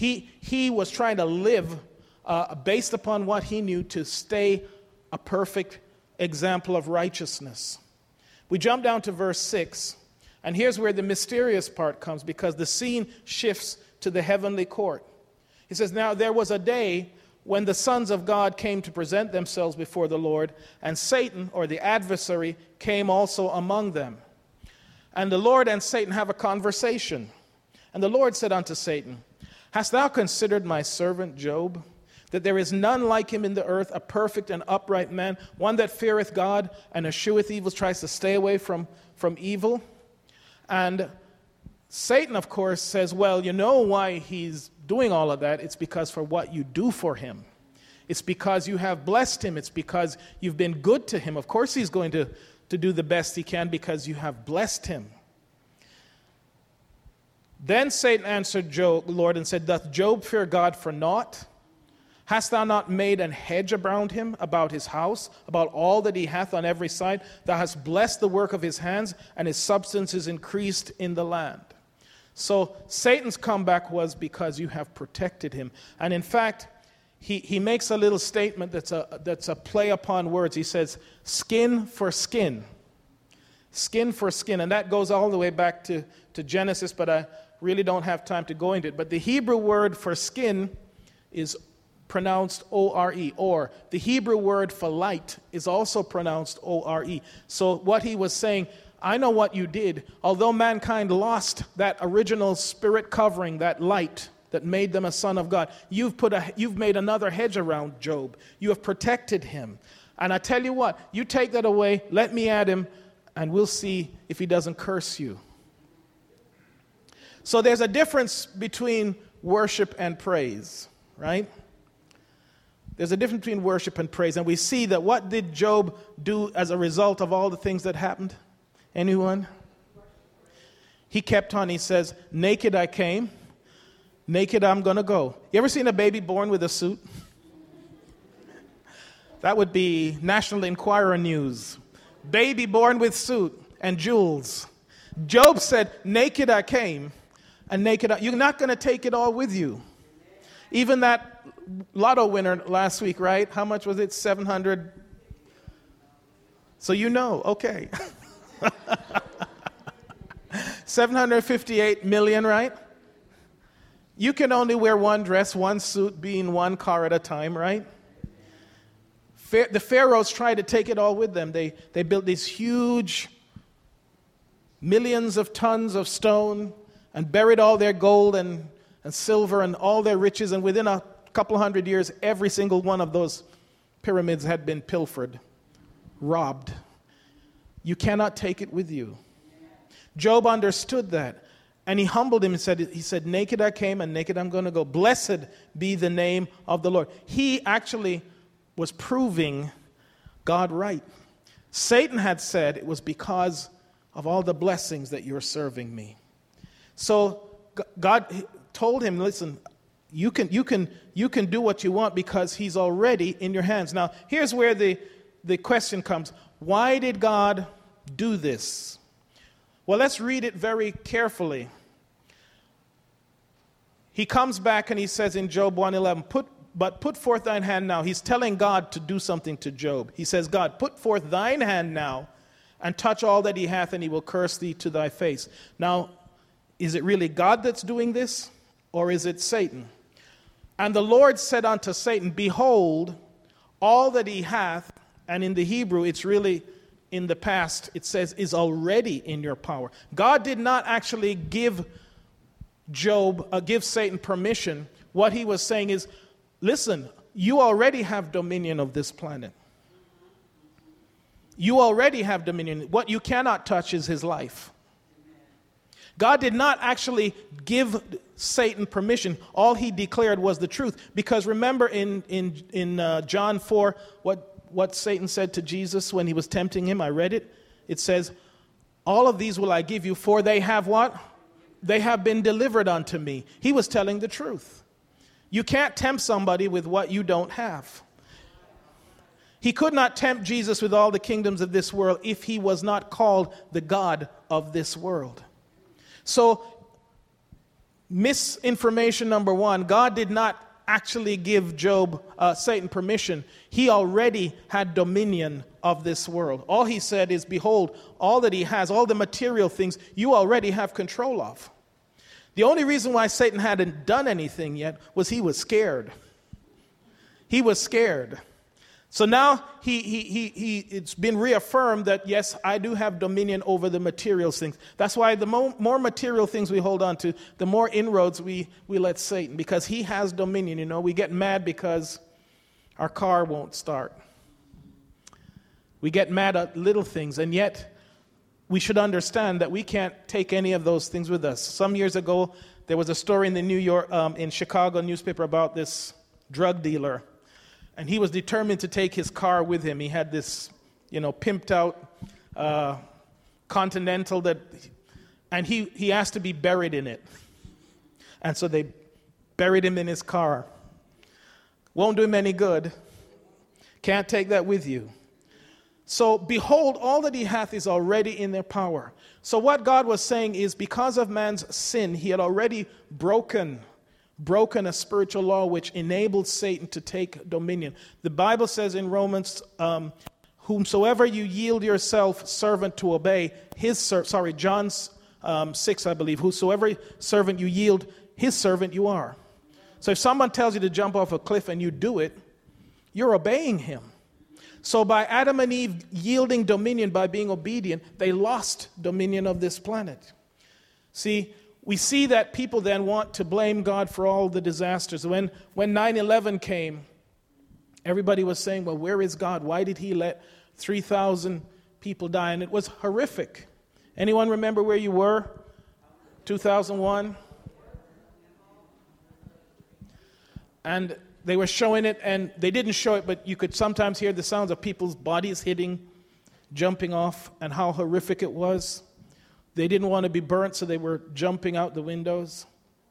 He was trying to live based upon what he knew to stay a perfect example of righteousness. We jump down to verse 6, and here's where the mysterious part comes, because the scene shifts to the heavenly court. He says, now there was a day when the sons of God came to present themselves before the Lord, and Satan, or the adversary, came also among them. And the Lord and Satan have a conversation. And the Lord said unto Satan, hast thou considered my servant Job, that there is none like him in the earth, a perfect and upright man, one that feareth God and escheweth evil, tries to stay away from evil? And Satan, of course, says, well, you know why he's doing all of that? It's because for what you do for him. It's because you have blessed him. It's because you've been good to him. Of course he's going to do the best he can because you have blessed him. Then Satan answered the Lord and said, doth Job fear God for naught? Hast thou not made an hedge around him, about his house, about all that he hath on every side? Thou hast blessed the work of his hands, and his substance is increased in the land. So Satan's comeback was because you have protected him. And in fact, he makes a little statement that's a play upon words. He says, skin for skin. Skin for skin. And that goes all the way back to Genesis, but I really don't have time to go into it. But the Hebrew word for skin is pronounced O-R-E, or the Hebrew word for light is also pronounced O-R-E. So what he was saying, I know what you did. Although mankind lost that original spirit covering, that light that made them a son of God, you've made another hedge around Job. You have protected him. And I tell you what, you take that away, let me add him, and we'll see if he doesn't curse you. So there's a difference between worship and praise, right? There's a difference between worship and praise. And we see that what did Job do as a result of all the things that happened? Anyone? He kept on. He says, naked I came, naked I'm going to go. You ever seen a baby born with a suit? That would be National Enquirer news. Baby born with suit and jewels. Job said, naked I came, and naked you're not going to take it all with you. Even that lotto winner last week, right? How much was it? 700. So you know, okay. 758 million, right? You can only wear one dress, one suit, be in one car at a time, right? The pharaohs tried to take it all with them. They built these huge millions of tons of stone and buried all their gold and silver and all their riches. And within a couple hundred years, every single one of those pyramids had been pilfered, robbed. You cannot take it with you. Job understood that. And he humbled him and said, naked I came and naked I'm going to go. Blessed be the name of the Lord. He actually was proving God right. Satan had said it was because of all the blessings that you're serving me. So God told him, listen, you can do what you want because he's already in your hands. Now, here's where the question comes. Why did God do this? Well, let's read it very carefully. He comes back and he says in Job 1:11, put forth thine hand now. He's telling God to do something to Job. He says, God, put forth thine hand now and touch all that he hath, and he will curse thee to thy face. Now, is it really God that's doing this, or is it Satan? And the Lord said unto Satan, behold, all that he hath, and in the Hebrew, it's really in the past, it says, is already in your power. God did not actually give Satan permission. What he was saying is, listen, you already have dominion of this planet. You already have dominion. What you cannot touch is his life. God did not actually give Satan permission. All he declared was the truth. Because remember in John 4, what Satan said to Jesus when he was tempting him, I read it. It says, all of these will I give you, for they have what? They have been delivered unto me. He was telling the truth. You can't tempt somebody with what you don't have. He could not tempt Jesus with all the kingdoms of this world if he was not called the God of this world. So, misinformation number one, God did not actually give Satan permission. He already had dominion of this world. All he said is, behold, all that he has, all the material things, you already have control of. The only reason why Satan hadn't done anything yet was he was scared. He was scared. So now it's been reaffirmed that, yes, I do have dominion over the material things. That's why the more material things we hold on to, the more inroads we let Satan, because he has dominion. You know, we get mad because our car won't start. We get mad at little things, and yet we should understand that we can't take any of those things with us. Some years ago, there was a story in the in Chicago newspaper about this drug dealer. And he was determined to take his car with him. He had this, pimped out Continental and he asked to be buried in it. And so they buried him in his car. Won't do him any good. Can't take that with you. So behold, all that he hath is already in their power. So what God was saying is, because of man's sin, he had already broken a spiritual law which enabled Satan to take dominion. The Bible says in Romans, whomsoever you yield yourself servant to obey, John 6, I believe, whosoever servant you yield, his servant you are. So if someone tells you to jump off a cliff and you do it, you're obeying him. So by Adam and Eve yielding dominion by being obedient, they lost dominion of this planet. See, we see that people then want to blame God for all the disasters. When 9/11 came, everybody was saying, well, where is God? Why did he let 3,000 people die, and it was horrific. Anyone remember where you were? 2001? And they were showing it, and they didn't show it, but you could sometimes hear the sounds of people's bodies hitting, jumping off, and how horrific it was. They didn't want to be burnt, so they were jumping out the windows.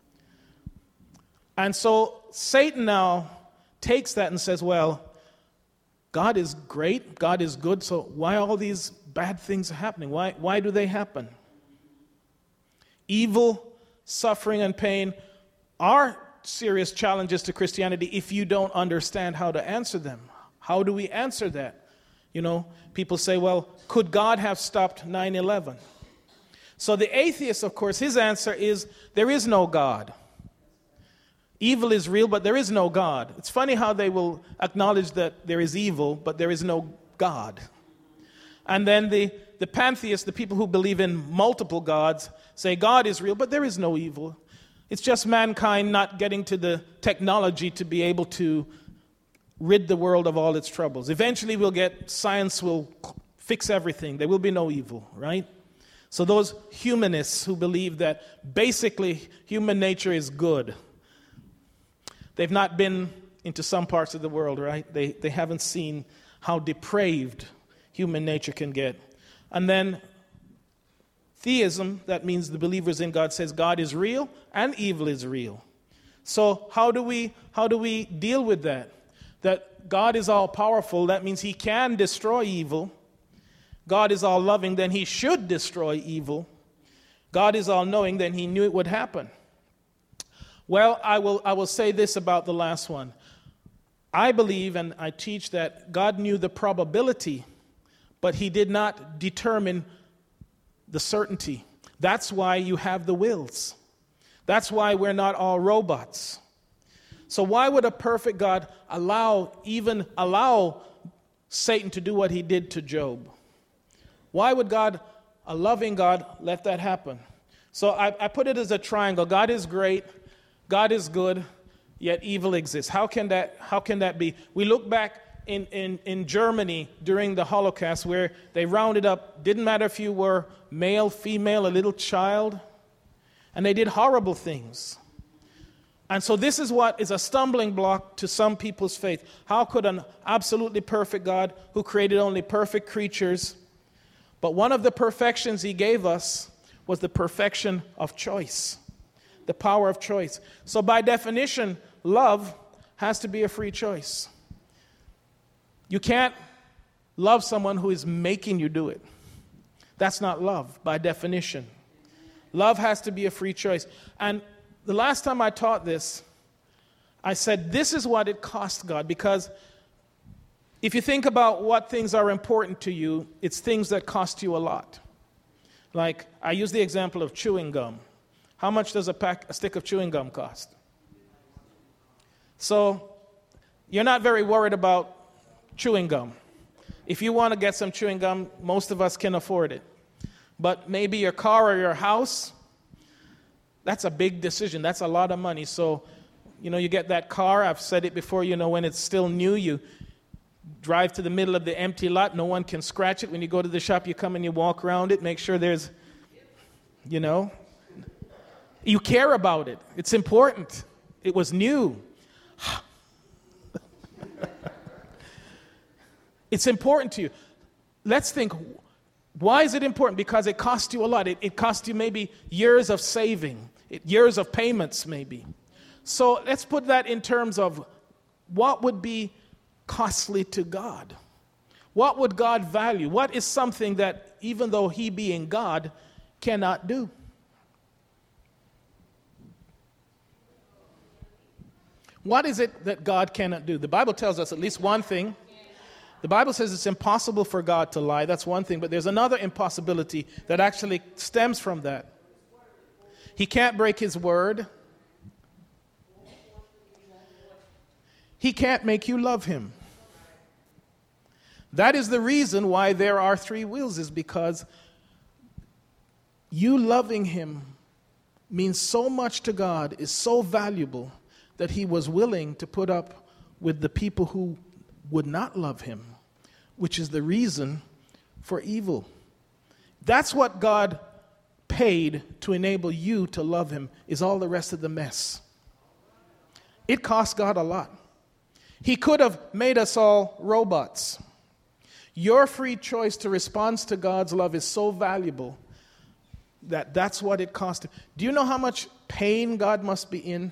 And so Satan now takes that and says, well, God is great, God is good, so why all these bad things are happening? Why do they happen? Evil, suffering, and pain are serious challenges to Christianity if you don't understand how to answer them. How do we answer that? You know, people say, well, could God have stopped 9/11? So the atheist, of course, his answer is, there is no God. Evil is real, but there is no God. It's funny how they will acknowledge that there is evil, but there is no God. And then the pantheists, the people who believe in multiple gods, say God is real, but there is no evil. It's just mankind not getting to the technology to be able to rid the world of all its troubles. Eventually science will fix everything. There will be no evil, right? So those humanists who believe that basically human nature is good, they've not been into some parts of the world, right? They haven't seen how depraved human nature can get. And then theism, that means the believers in God, says God is real and evil is real. So how do we deal with that? That God is all powerful, that means he can destroy evil. God is all loving, then he should destroy evil. God is all knowing, then he knew it would happen. Well, I will say this about the last one. I believe and I teach that God knew the probability, but he did not determine the certainty. That's why you have the wills. That's why we're not all robots. So why would a perfect God allow Satan to do what he did to Job? Why would God, a loving God, let that happen? So I put it as a triangle. God is great, God is good, yet evil exists. How can that be? We look back in Germany during the Holocaust, where they rounded up, didn't matter if you were male, female, a little child, and they did horrible things. And so this is what is a stumbling block to some people's faith. How could an absolutely perfect God, who created only perfect creatures, but one of the perfections he gave us was the perfection of choice, the power of choice. So by definition, love has to be a free choice. You can't love someone who is making you do it. That's not love by definition. Love has to be a free choice. And the last time I taught this, I said this is what it cost God, because if you think about what things are important to you, it's things that cost you a lot. Like, I use the example of chewing gum. How much does a stick of chewing gum cost? So, you're not very worried about chewing gum. If you want to get some chewing gum, most of us can afford it. But maybe your car or your house, that's a big decision. That's a lot of money. So, you get that car. I've said it before, when it's still new, you drive to the middle of the empty lot. No one can scratch it. When you go to the shop, you come and you walk around it, make sure there's, you care about it. It's important. It was new. It's important to you. Let's think, why is it important? Because it costs you a lot. It costs you maybe years of saving, years of payments maybe. So let's put that in terms of what would be costly to God. What would God value? What is something that, even though he being God, cannot do? What is it that God cannot do? The Bible tells us at least one thing. The Bible says it's impossible for God to lie. That's one thing. But there's another impossibility that actually stems from that. He can't break his word. He can't make you love him. That is the reason why there are three wills, is because you loving him means so much to God, is so valuable, that he was willing to put up with the people who would not love him, which is the reason for evil. That's what God paid to enable you to love him, is all the rest of the mess. It cost God a lot. He could have made us all robots. Your free choice to respond to God's love is so valuable that that's what it cost him. Do you know how much pain God must be in?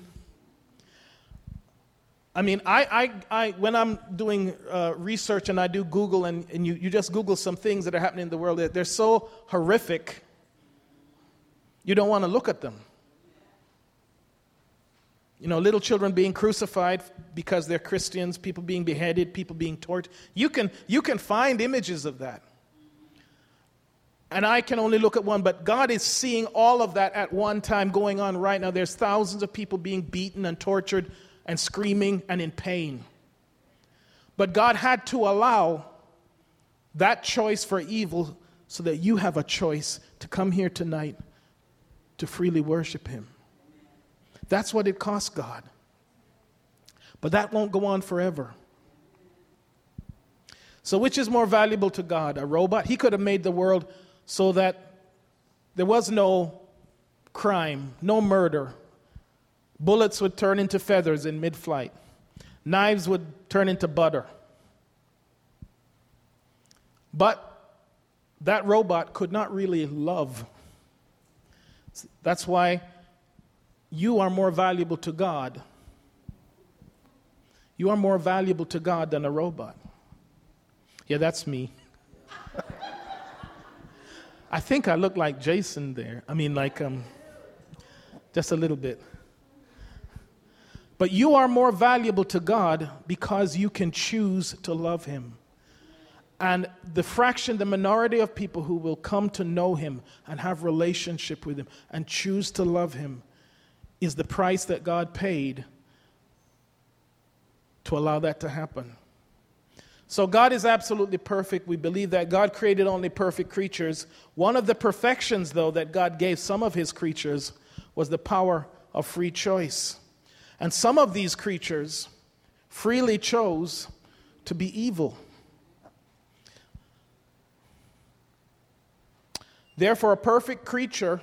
I mean, I when I'm doing research and I do Google, and you just Google some things that are happening in the world, they're so horrific, you don't want to look at them. You know, little children being crucified because they're Christians, people being beheaded, people being tortured. You can find images of that. And I can only look at one, but God is seeing all of that at one time going on right now. There's thousands of people being beaten and tortured and screaming and in pain. But God had to allow that choice for evil so that you have a choice to come here tonight to freely worship him. That's what it cost God. But that won't go on forever. So which is more valuable to God, a robot? He could have made the world so that there was no crime, no murder. Bullets would turn into feathers in mid-flight. Knives would turn into butter. But that robot could not really love. That's why you are more valuable to God. You are more valuable to God than a robot. Yeah, that's me. I think I look like Jason there. I mean, like, just a little bit. But you are more valuable to God because you can choose to love him. And the minority of people who will come to know him and have relationship with him and choose to love him is the price that God paid to allow that to happen. So God is absolutely perfect. We believe that God created only perfect creatures. One of the perfections, though, that God gave some of his creatures was the power of free choice. And some of these creatures freely chose to be evil. Therefore, a perfect creature,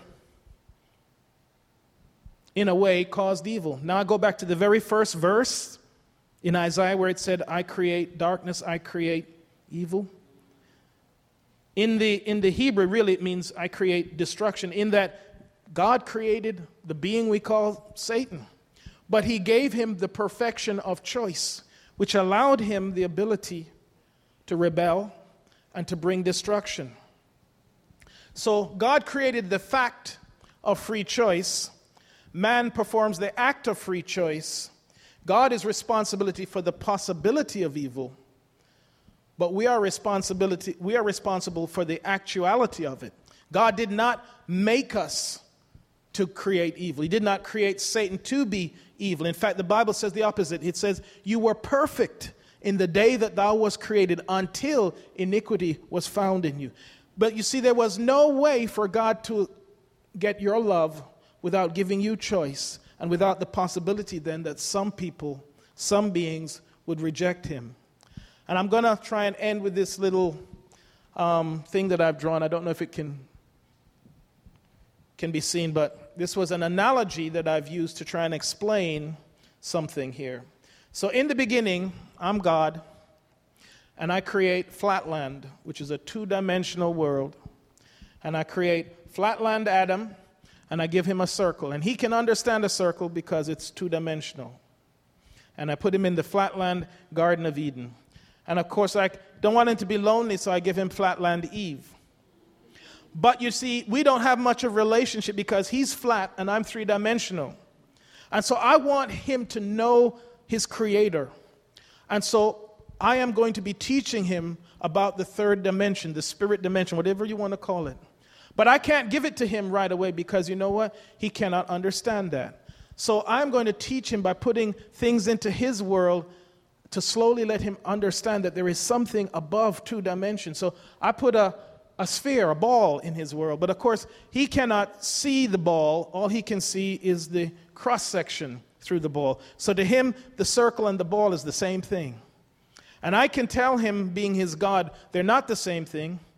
in a way, caused evil. Now I go back to the very first verse in Isaiah where it said, I create darkness, I create evil. In the Hebrew, really, it means I create destruction, in that God created the being we call Satan. But he gave him the perfection of choice, which allowed him the ability to rebel and to bring destruction. So God created the fact of free choice. Man performs the act of free choice. God is responsible for the possibility of evil, but we are responsible for the actuality of it. God did not make us to create evil. He did not create Satan to be evil. In fact, the Bible says the opposite. It says, you were perfect in the day that thou was created until iniquity was found in you. But you see, there was no way for God to get your love without giving you choice and without the possibility then that some people, some beings would reject him. And I'm going to try and end with this little thing that I've drawn. I don't know if it can be seen, but this was an analogy that I've used to try and explain something here. So in the beginning, I'm God, and I create Flatland, which is a two-dimensional world. And I create Flatland Adam, and I give him a circle. And he can understand a circle because it's two-dimensional. And I put him in the Flatland Garden of Eden. And of course, I don't want him to be lonely, so I give him Flatland Eve. But you see, we don't have much of a relationship because he's flat and I'm three-dimensional. And so I want him to know his creator. And so I am going to be teaching him about the third dimension, the spirit dimension, whatever you want to call it. But I can't give it to him right away because you know what? He cannot understand that. So I'm going to teach him by putting things into his world to slowly let him understand that there is something above two dimensions. So I put a sphere, a ball in his world. But of course, he cannot see the ball. All he can see is the cross-section through the ball. So to him, the circle and the ball is the same thing. And I can tell him, being his God, they're not the same thing.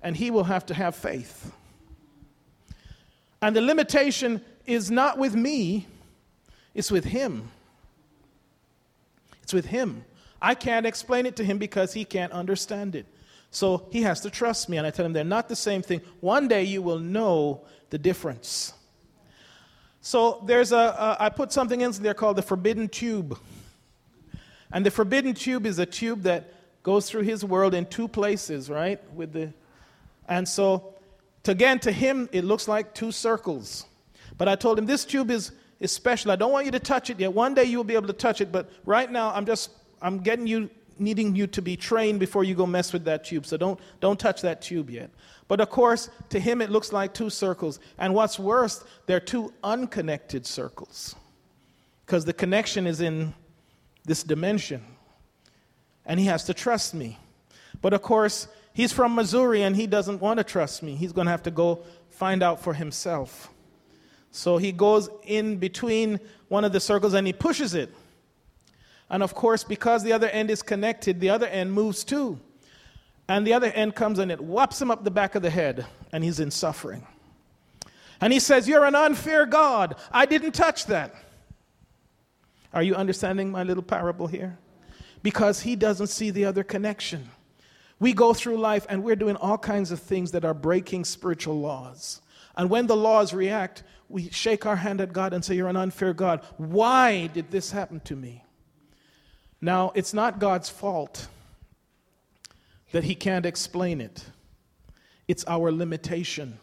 and he will have to have faith. And the limitation is not with me, it's with him. It's with him. I can't explain it to him because he can't understand it. So he has to trust me, and I tell him they're not the same thing. One day you will know the difference. So I put something in there called the forbidden tube. And the forbidden tube is a tube that goes through his world in two places, right? And so, to him, it looks like two circles. But I told him this tube is special. I don't want you to touch it yet. One day you'll be able to touch it, but right now I'm needing you to be trained before you go mess with that tube. So don't touch that tube yet. But of course, to him it looks like two circles. And what's worse, they're two unconnected circles. Because the connection is in this dimension. And he has to trust me. But of course, he's from Missouri and he doesn't want to trust me. He's going to have to go find out for himself. So he goes in between one of the circles and he pushes it. And of course, because the other end is connected, the other end moves too. And the other end comes and it whops him up the back of the head, and he's in suffering. And he says, "You're an unfair God. I didn't touch that." Are you understanding my little parable here? Because he doesn't see the other connection. We go through life and we're doing all kinds of things that are breaking spiritual laws. And when the laws react, we shake our hand at God and say, "You're an unfair God. Why did this happen to me?" Now, it's not God's fault that he can't explain it. It's our limitation.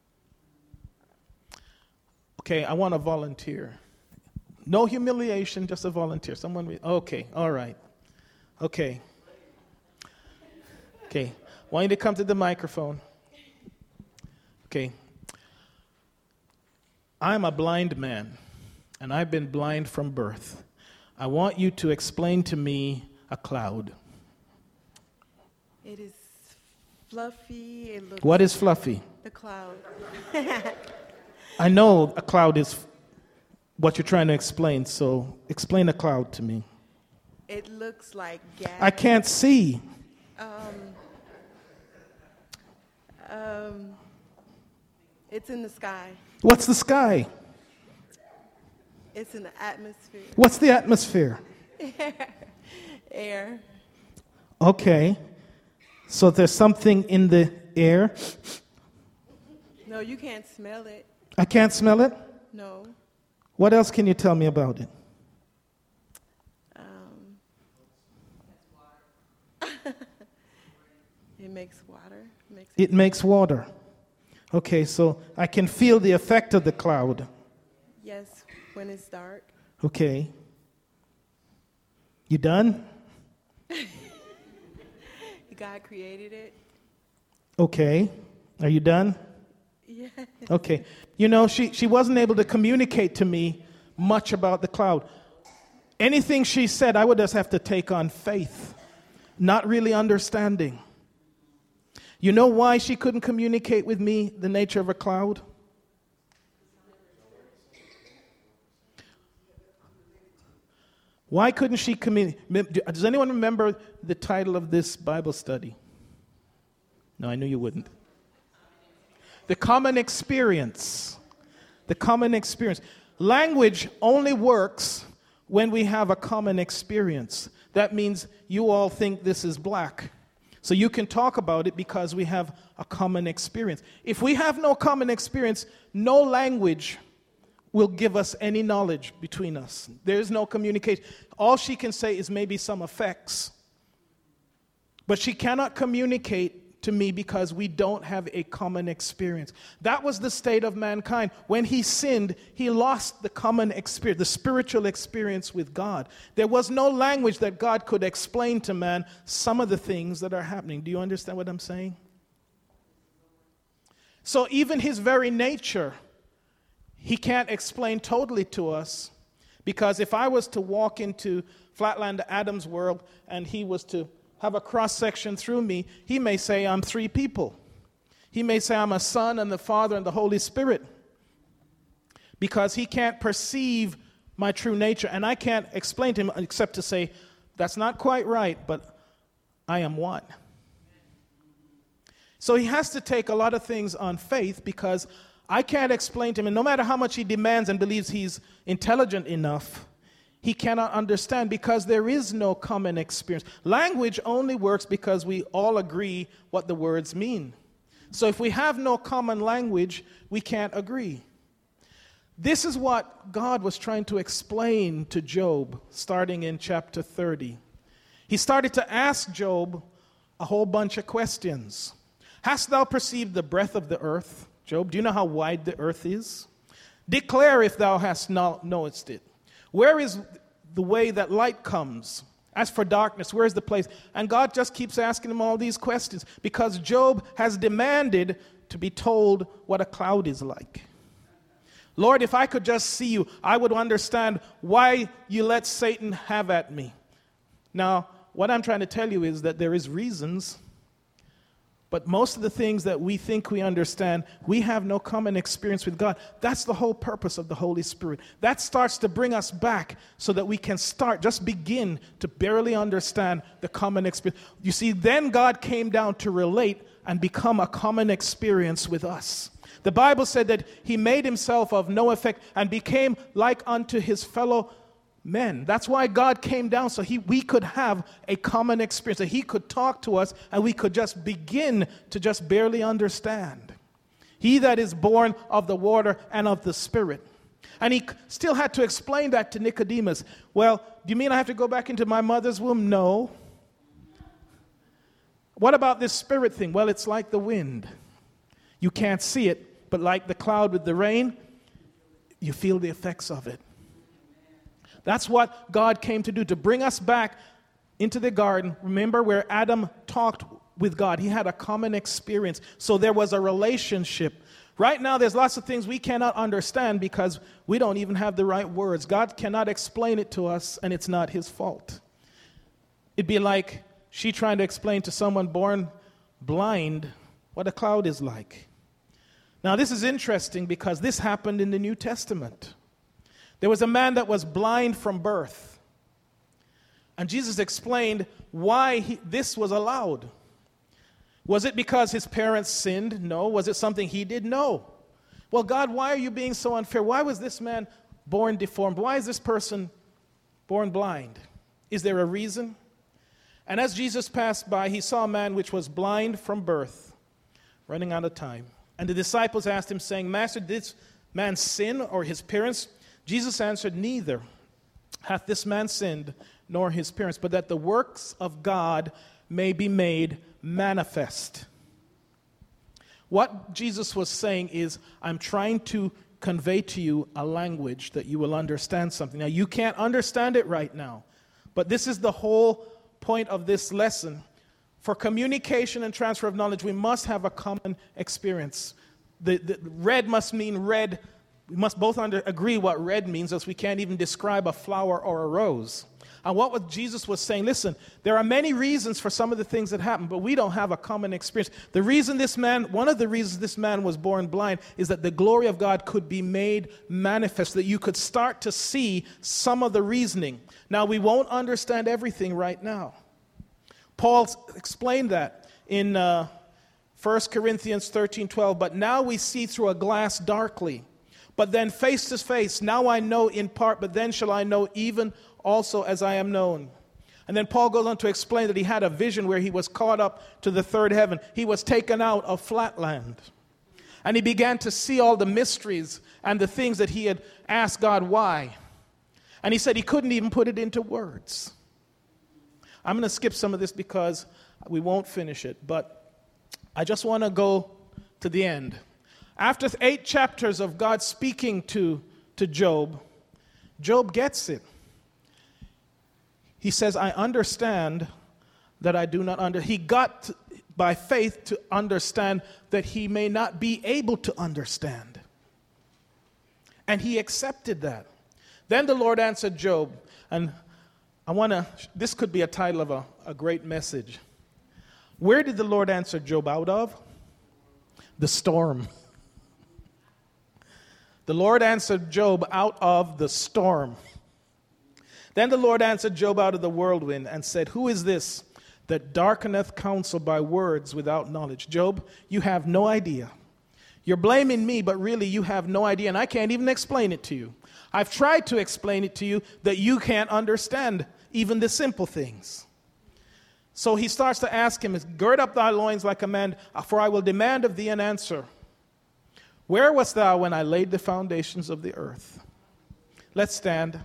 Okay, I want to volunteer. No humiliation, just a volunteer. Okay, all right. Okay. I want you to come to the microphone. Okay. I'm a blind man, and I've been blind from birth. I want you to explain to me a cloud. It is fluffy. What is fluffy? The cloud. I know a cloud is what you're trying to explain, so explain a cloud to me. It looks like gas. I can't see. It's in the sky. What's the sky? It's in the atmosphere. What's the atmosphere? Air. Okay. So there's something in the air. No, you can't smell it. I can't smell it? No. What else can you tell me about it? It makes water. It makes water. Okay, so I can feel the effect of the cloud. Yes, when it's dark. Okay. You done? God created it. Okay. Are you done? Yeah. Okay. You know, she wasn't able to communicate to me much about the cloud. Anything she said, I would just have to take on faith, not really understanding. You know why she couldn't communicate with me the nature of a cloud? Why couldn't she communicate? Does anyone remember the title of this Bible study? No, I knew you wouldn't. The common experience. The common experience. Language only works when we have a common experience. That means you all think this is black. So you can talk about it because we have a common experience. If we have no common experience, no language will give us any knowledge between us. There is no communication. All she can say is maybe some effects. But she cannot communicate to me because we don't have a common experience. That was the state of mankind. When he sinned, he lost the common experience, the spiritual experience with God. There was no language that God could explain to man some of the things that are happening. Do you understand what I'm saying? So even his very nature, he can't explain totally to us, because if I was to walk into Flatland Adam's world and he was to have a cross-section through me, he may say I'm three people. He may say I'm a Son and the Father and the Holy Spirit, because he can't perceive my true nature, and I can't explain to him except to say, that's not quite right, but I am one. So he has to take a lot of things on faith because I can't explain to him, and no matter how much he demands and believes he's intelligent enough, he cannot understand because there is no common experience. Language only works because we all agree what the words mean. So if we have no common language, we can't agree. This is what God was trying to explain to Job, starting in chapter 30. He started to ask Job a whole bunch of questions. Hast thou perceived the breadth of the earth? Job, do you know how wide the earth is? Declare if thou hast knowest it. Where is the way that light comes? As for darkness, where is the place? And God just keeps asking him all these questions because Job has demanded to be told what a cloud is like. Lord, if I could just see you, I would understand why you let Satan have at me. Now, what I'm trying to tell you is that there is reasons, but most of the things that we think we understand, we have no common experience with God. That's the whole purpose of the Holy Spirit. That starts to bring us back so that we can just begin to barely understand the common experience. You see, then God came down to relate and become a common experience with us. The Bible said that he made himself of no effect and became like unto his fellow men. That's why God came down, so we could have a common experience, that he could talk to us and we could just begin to just barely understand. He that is born of the water and of the Spirit. And he still had to explain that to Nicodemus. Well, do you mean I have to go back into my mother's womb? No. What about this spirit thing? Well, it's like the wind. You can't see it, but like the cloud with the rain, you feel the effects of it. That's what God came to do, to bring us back into the garden. Remember where Adam talked with God. He had a common experience. So there was a relationship. Right now, there's lots of things we cannot understand because we don't even have the right words. God cannot explain it to us, and it's not his fault. It'd be like she trying to explain to someone born blind what a cloud is like. Now, this is interesting because this happened in the New Testament. There was a man that was blind from birth. And Jesus explained why this was allowed. Was it because his parents sinned? No. Was it something he did? No. Well, God, why are you being so unfair? Why was this man born deformed? Why is this person born blind? Is there a reason? And as Jesus passed by, he saw a man which was blind from birth, running out of time. And the disciples asked him, saying, Master, did this man sin or his parents? Jesus answered, Neither hath this man sinned, nor his parents, but that the works of God may be made manifest. What Jesus was saying is, I'm trying to convey to you a language that you will understand something. Now, you can't understand it right now, but this is the whole point of this lesson. For communication and transfer of knowledge, we must have a common experience. The red must mean red. We must both agree what red means, else we can't even describe a flower or a rose. And what Jesus was saying, listen, there are many reasons for some of the things that happen, but we don't have a common experience. One of the reasons this man was born blind is that the glory of God could be made manifest, that you could start to see some of the reasoning. Now, we won't understand everything right now. Paul explained that in 1 Corinthians 13:12, but now we see through a glass darkly. But then face to face, now I know in part, but then shall I know even also as I am known. And then Paul goes on to explain that he had a vision where he was caught up to the third heaven. He was taken out of flatland. And he began to see all the mysteries and the things that he had asked God why. And he said he couldn't even put it into words. I'm going to skip some of this because we won't finish it, but I just want to go to the end. After 8 chapters of God speaking to Job, Job gets it. He says, I understand that I do not understand. He got by faith to understand that he may not be able to understand. And he accepted that. Then the Lord answered Job, and this could be a title of a great message. Where did the Lord answer Job out of? The storm. The Lord answered Job out of the storm. Then the Lord answered Job out of the whirlwind and said, Who is this that darkeneth counsel by words without knowledge. Job, you have no idea. You're blaming me, but really you have no idea, and I can't even explain it to you. I've tried to explain it to you that you can't understand even the simple things. So he starts to ask him, gird up thy loins like a man, for I will demand of thee an answer. Where wast thou when I laid the foundations of the earth? Let's stand.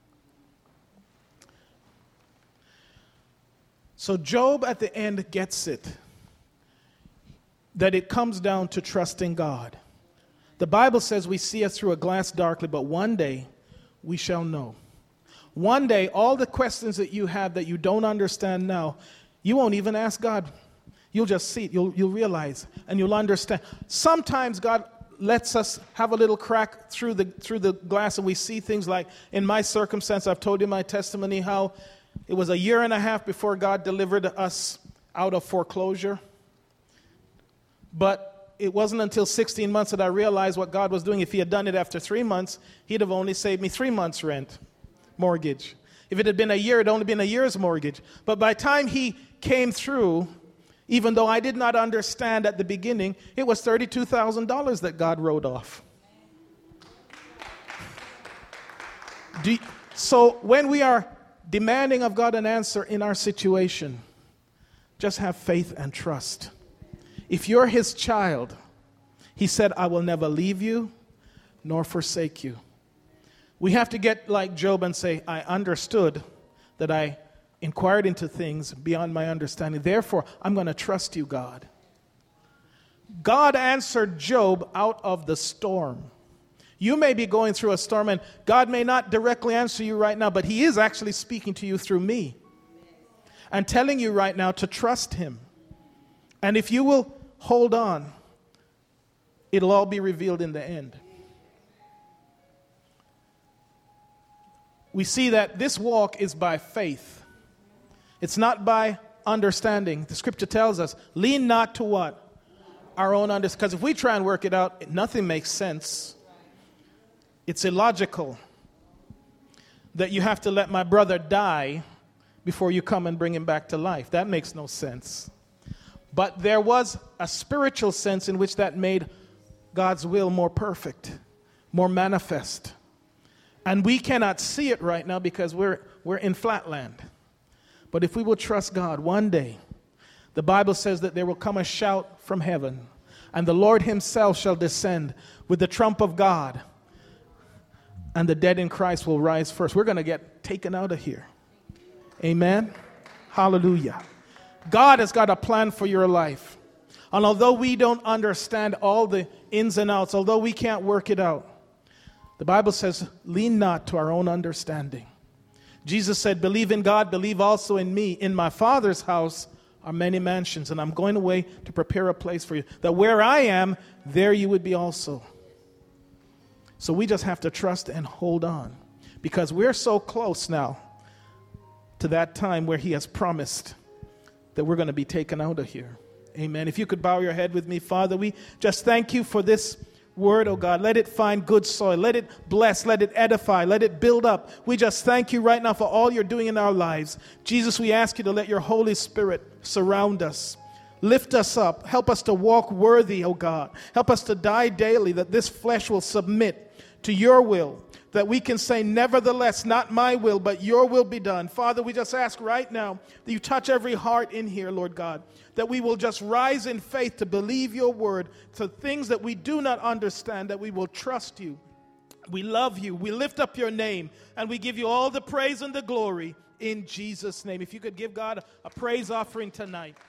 So Job at the end gets it, that it comes down to trusting God. The Bible says we see it through a glass darkly, but one day we shall know. One day, all the questions that you have that you don't understand now, you won't even ask God. You'll just see it. You'll realize, and you'll understand. Sometimes God lets us have a little crack through the glass, and we see things like, in my circumstance, I've told you my testimony, how it was 1.5 years before God delivered us out of foreclosure. But it wasn't until 16 months that I realized what God was doing. If he had done it after 3 months, he'd have only saved me 3 months' rent, mortgage. If it had been 1 year, it'd only been 1 year's mortgage. But by the time he came through, even though I did not understand at the beginning, it was $32,000 that God wrote off. So when we are demanding of God an answer in our situation, just have faith and trust. If you're his child, he said, I will never leave you nor forsake you. We have to get like Job and say, I understood that I inquired into things beyond my understanding. Therefore, I'm going to trust you, God. God answered Job out of the storm. You may be going through a storm, and God may not directly answer you right now, but he is actually speaking to you through me and telling you right now to trust him. And if you will hold on, it'll all be revealed in the end. We see that this walk is by faith. It's not by understanding. The scripture tells us, lean not to what? Our own understanding. Because if we try and work it out, nothing makes sense. It's illogical that you have to let my brother die before you come and bring him back to life. That makes no sense. But there was a spiritual sense in which that made God's will more perfect, more manifest. And we cannot see it right now because we're in flatland. But if we will trust God, one day, the Bible says that there will come a shout from heaven, and the Lord himself shall descend with the trump of God, and the dead in Christ will rise first. We're going to get taken out of here. Amen? Hallelujah. God has got a plan for your life. And although we don't understand all the ins and outs, although we can't work it out, the Bible says, lean not to our own understanding. Jesus said, believe in God, believe also in me. In my Father's house are many mansions, and I'm going away to prepare a place for you, that where I am, there you would be also. So we just have to trust and hold on, because we're so close now to that time where he has promised that we're going to be taken out of here. Amen. If you could bow your head with me, Father, we just thank you for this word, oh God. Let it find good soil. Let it bless. Let it edify. Let it build up. We just thank you right now for all you're doing in our lives. Jesus, we ask you to let your Holy Spirit surround us. Lift us up. Help us to walk worthy, oh God. Help us to die daily, that this flesh will submit to your will, that we can say, nevertheless, not my will, but your will be done. Father, we just ask right now that you touch every heart in here, Lord God, that we will just rise in faith to believe your word, to things that we do not understand, that we will trust you. We love you. We lift up your name, and we give you all the praise and the glory in Jesus' name. If you could give God a praise offering tonight.